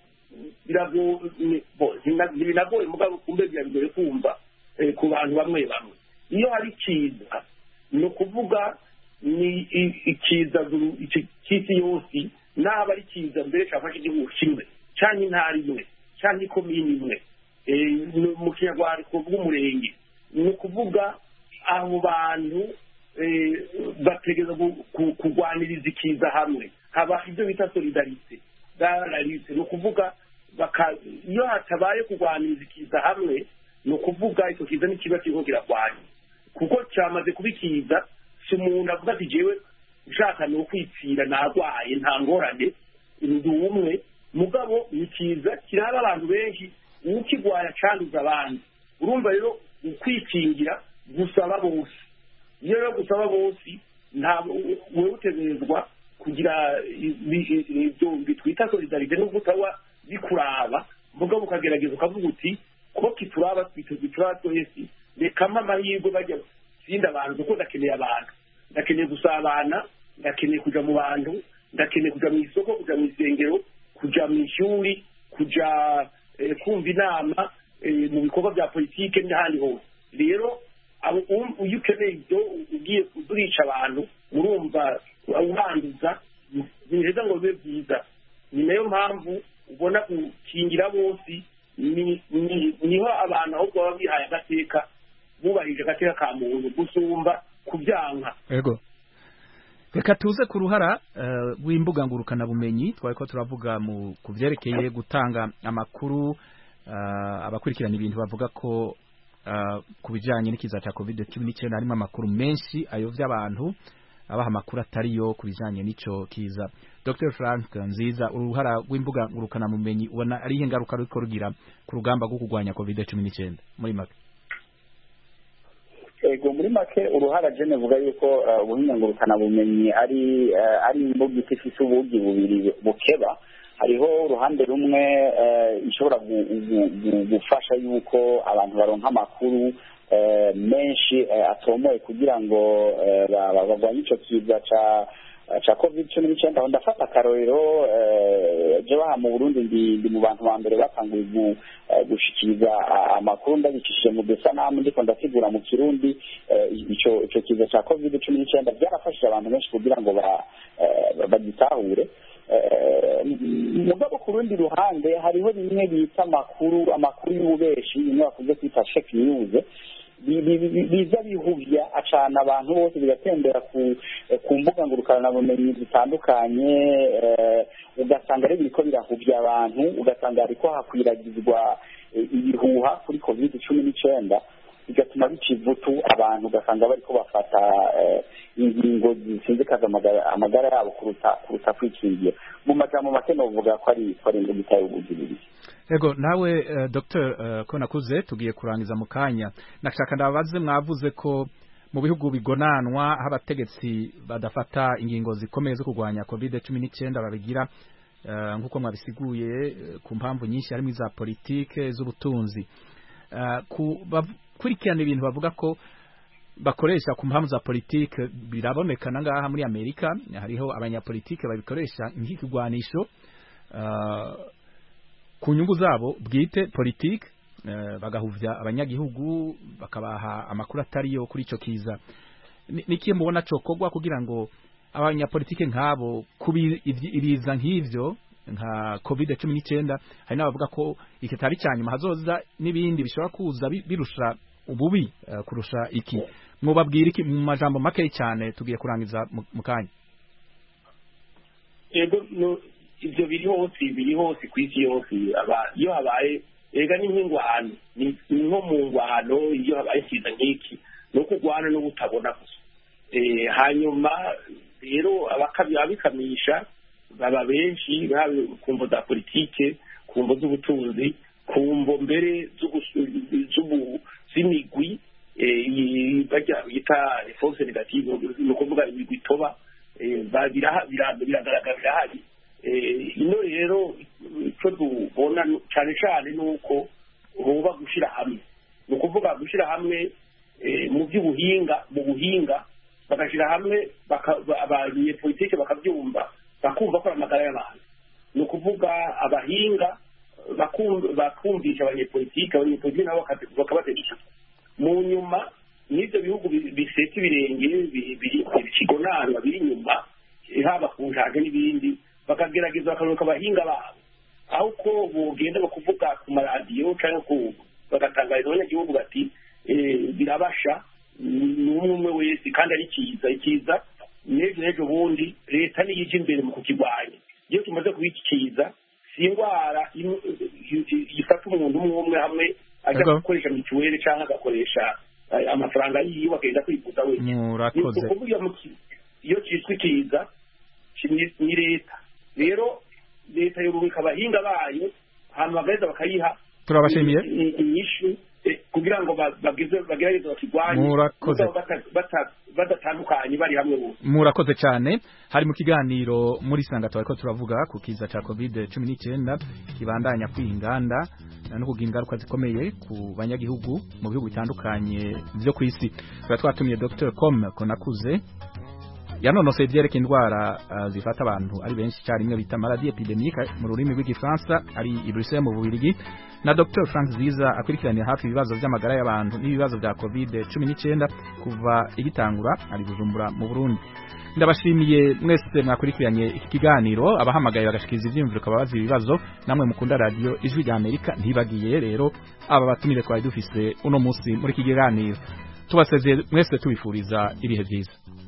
biragoye, mugabo kumbe biragoye kumva ku bantu bamwe bamwe. Iyo hari ikiza, ni ukuvuga ni ikiza cy'isi yose, naba ari ikiza mbere cyafashe igihugu kimwe cyangwa intara imwe cyangwa ikomini imwe, mu kinyarwanda kuvuga umurenge. Ni ukuvuga abo bantu bategereza kurwaniriza ikiza hamwe, haba ibyo bita solidarite. Ni ukuvuga iyo hatabaye kurwaniriza ikiza hamwe, ni ukuvuga icyo kiza n'ikiba kirimo kirarwanya, kuko cyamaze kuba ikiza. Si umuntu avuga ati jewe ushaka ni ukwipfira narwaye nta ngorane ndi umwe, mugabo ni kiza kiraba abantu benshi, ukigwaya canduza abandi. Urumva rero ukwikingira gusaba bose. Iyo rero gusaba bose, nta wewe utegerezwa kugira ibyo bitwita solidarite, n'ubwo utawa bikuraba, mugabo ukagerageza ukavuga uti ko kituraba twitwa twese, reka amahirwe bajya sinda abantu, kuko ndakeneye abantu, ndakeneye gusabana, ndakeneye kuja mu bantu, ndakeneye kuja mu isoko, kuja mu isengero, kuja mu ishuri, kuja kumva inama mu bikorwa bya politike n'ahandi hose. Rero iyo ukeneye ibyo ugiye urica abantu urumva uranduza ntibiheza ngo bibe byiza. ni nayo mpamvu ubona gukingira bose niho abantu ahubwo baba bihaye agateka bubahije agateka ka muntu gusumba kubyanka. Ego reka tuze ku ruhara rw'imbuga ngurukanabumenyi twari ko turavuga mu kuvyerekeye gutanga amakuru abakurikirana ibintu bavuga ko ku bijanye n'ikiza cya covid cumi n'icyenda harimo amakuru menshi ayo vy'abantu abaha amakuru atariyo ku bijanye n'ico kiza. Doctor Frank Nziza, uruhara rw'imbuga ngurukanabumenyi ubona ari ingaruka ruriko rugira ku rugamba rwo kurwanya covid cumi n'icyenda muri make? Ego muri make uruhara je nevuga yuko ubuhinga ngurukanabumenyi ari ari imbuga ifise ubugi bubiri bukeba. Hariho uruhande rumwe ishobora gufasha yuko abantu baronka amakuru menshi atomoye kugira ngo bagwanye ico kiza ca cha covid cumi n'icyenda. Aho ndafata akarorero je baha mu Burundi ndi mu bantu ba mbere batanguye gushikiriza amakuru ndabicishije mu dusanamu ndiko ndasigura mu Kirundi ico ico kiza ca covid cumi n'icyenda byarafashije abantu benshi kugira ngo bagitahure. Mugabo ku rundi ruhande hariho bimwe bita amakuru amakuru y'ububeshi bimwe bakunze kwita fake news biza bihuvya acana abantu bose bigatembera ku ku mbuga ngurukanabumenyi zitandukanye, ugasanga ari biriko birahuvya abantu, ugasanga ariko hakwiragizwa ibihuha kuri covid cumi n'icyenda bigatuma bica ivutu abantu, ugasanga bariko bafata ingingo zisinzikaza amagara yabo kuruta kuruta kwikingira. Mu majambo make novuga ko ari ko ari ingingo itaye ubuzibiri. Ego nawe uh, Doctor uh, ko nakuze tugiye kurangiza mu kanya, nashaka ndabaze mwavuze ko mu bihugu bigonanwa abategetsi badafata ingingo zikomeye zo kurwanya covid cumi n'icyenda babigira uh, nkuko mwabisiguye uh, ku mpamvu nyinshi harimo za politike z'ubutunzi uh, ku kurikirana ibintu bavuga ko bakoresha ku mpamvu za politike biraboneka nangaha muri Amerika hariho abanyapolitike babikoresha nk'ikigwanisho uh, ku nyungu zabo bwite politike uh, bagahuvya abanyagihugu bakabaha amakuru atariyo kuri ico kiza. Nikiye mubona cokogwa kugira ngo abanyapolitike nkabo kubi ibiza nk'ivyo nka covid cumi n'icyenda hari nabavuga ko ikitari cyanyuma hazoza nibindi bishobora kuza birusha ububi uh, kurusha iki mwobabwira iki mu majambo make cyane tugiye kurangiza mu kanya? Ego no ibyo biri hose biri hose kwisi yose aba iyo habaye ega ni nk'ingwano ni nko mu ngwano iyo habaye kiza nk'iki no kugwana no gutabona gusa eh hanyuma rero abakabya abikamisha baba benshi kumvo za politike kumvo z'ubutunzi kumvo mbere z'ubu z'imigwi bajya bita force negative no kuvuga imigwi toba biragaragara birahari. Ino rero icyo tubona cyane cyane ni uko uba gushyira hamwe, ni ukuvuga gushyira hamwe mu by'ubuhinga mu buhinga bagashyira hamwe abanyepolitike bakabyumva bakumva ko amagara y'abantu, ni ukuvuga abahinga bakumvisha abanyepolitike abanyepolitike nabo bakabategeka. Mu nyuma n'ibyo bihugu biseta ibirenge bikigonanwa biri inyuma haba ku njage n'ibindi bakagerageza bakaruka abahinga babo aho ko bugenda bakuvuga ku maradiyo cyangwa bagatangariza abanyagihugu bati birabasha n'umwe umwe wese kandi ari cyiza icyiza n'ejo n'ejo bundi leta niyo ije imbere mu kukirwanya. Iyo tumaze kubikiza si indwara ifata umuntu umwe umwe hamwe ajya gukoresha mituweli cyangwa agakoresha amafaranga yiwe akagenda kwivuza wese. Murakoze. Iyo cyitwa ikiza ni leta rero leta yorubika abahinga bayo hanyuma bagaheza bakayiha turabashimiye inyishu kugira ngo bagize bagerageze bakigwanye badatandukanye bari hamwe bose. Murakoze cyane. Hari mu kiganiro muri sanga twariko turavuga ku kiza ca covid cumi n'icyenda kibandanya kwinganda no kugira ingaruka zikomeye ku banyagihugu mu bihugu bitandukanye byo kwisi. Twa twatumiye Doctor Com Konakuze yanonoseye ivyerekeye indwara uh, zifata abantu ari benshi cyarimwe bita maladie epidemique mu rurimi rw'igifaransa ari i Bruxelles mu Bubiligi, na Doctor Frank Ziza akurikiranira hafi ibibazo by'amagara y'abantu n'ibibazo bya covid cumi n'icyenda kuva igitangura ari Bujumbura mu Burundi. Ndabashimiye mwese mwakurikiranye iki kiganiro, abahamagaye bagashikiriza ivyiyumviro kababaza ibibazo, namwe mukunda radio Ijwi rya Amerika ntibagiye rero aba batumire twari dufise uno munsi muri iki kiganiro. Tubasezeye mwese tubifuriza ibihe byiza.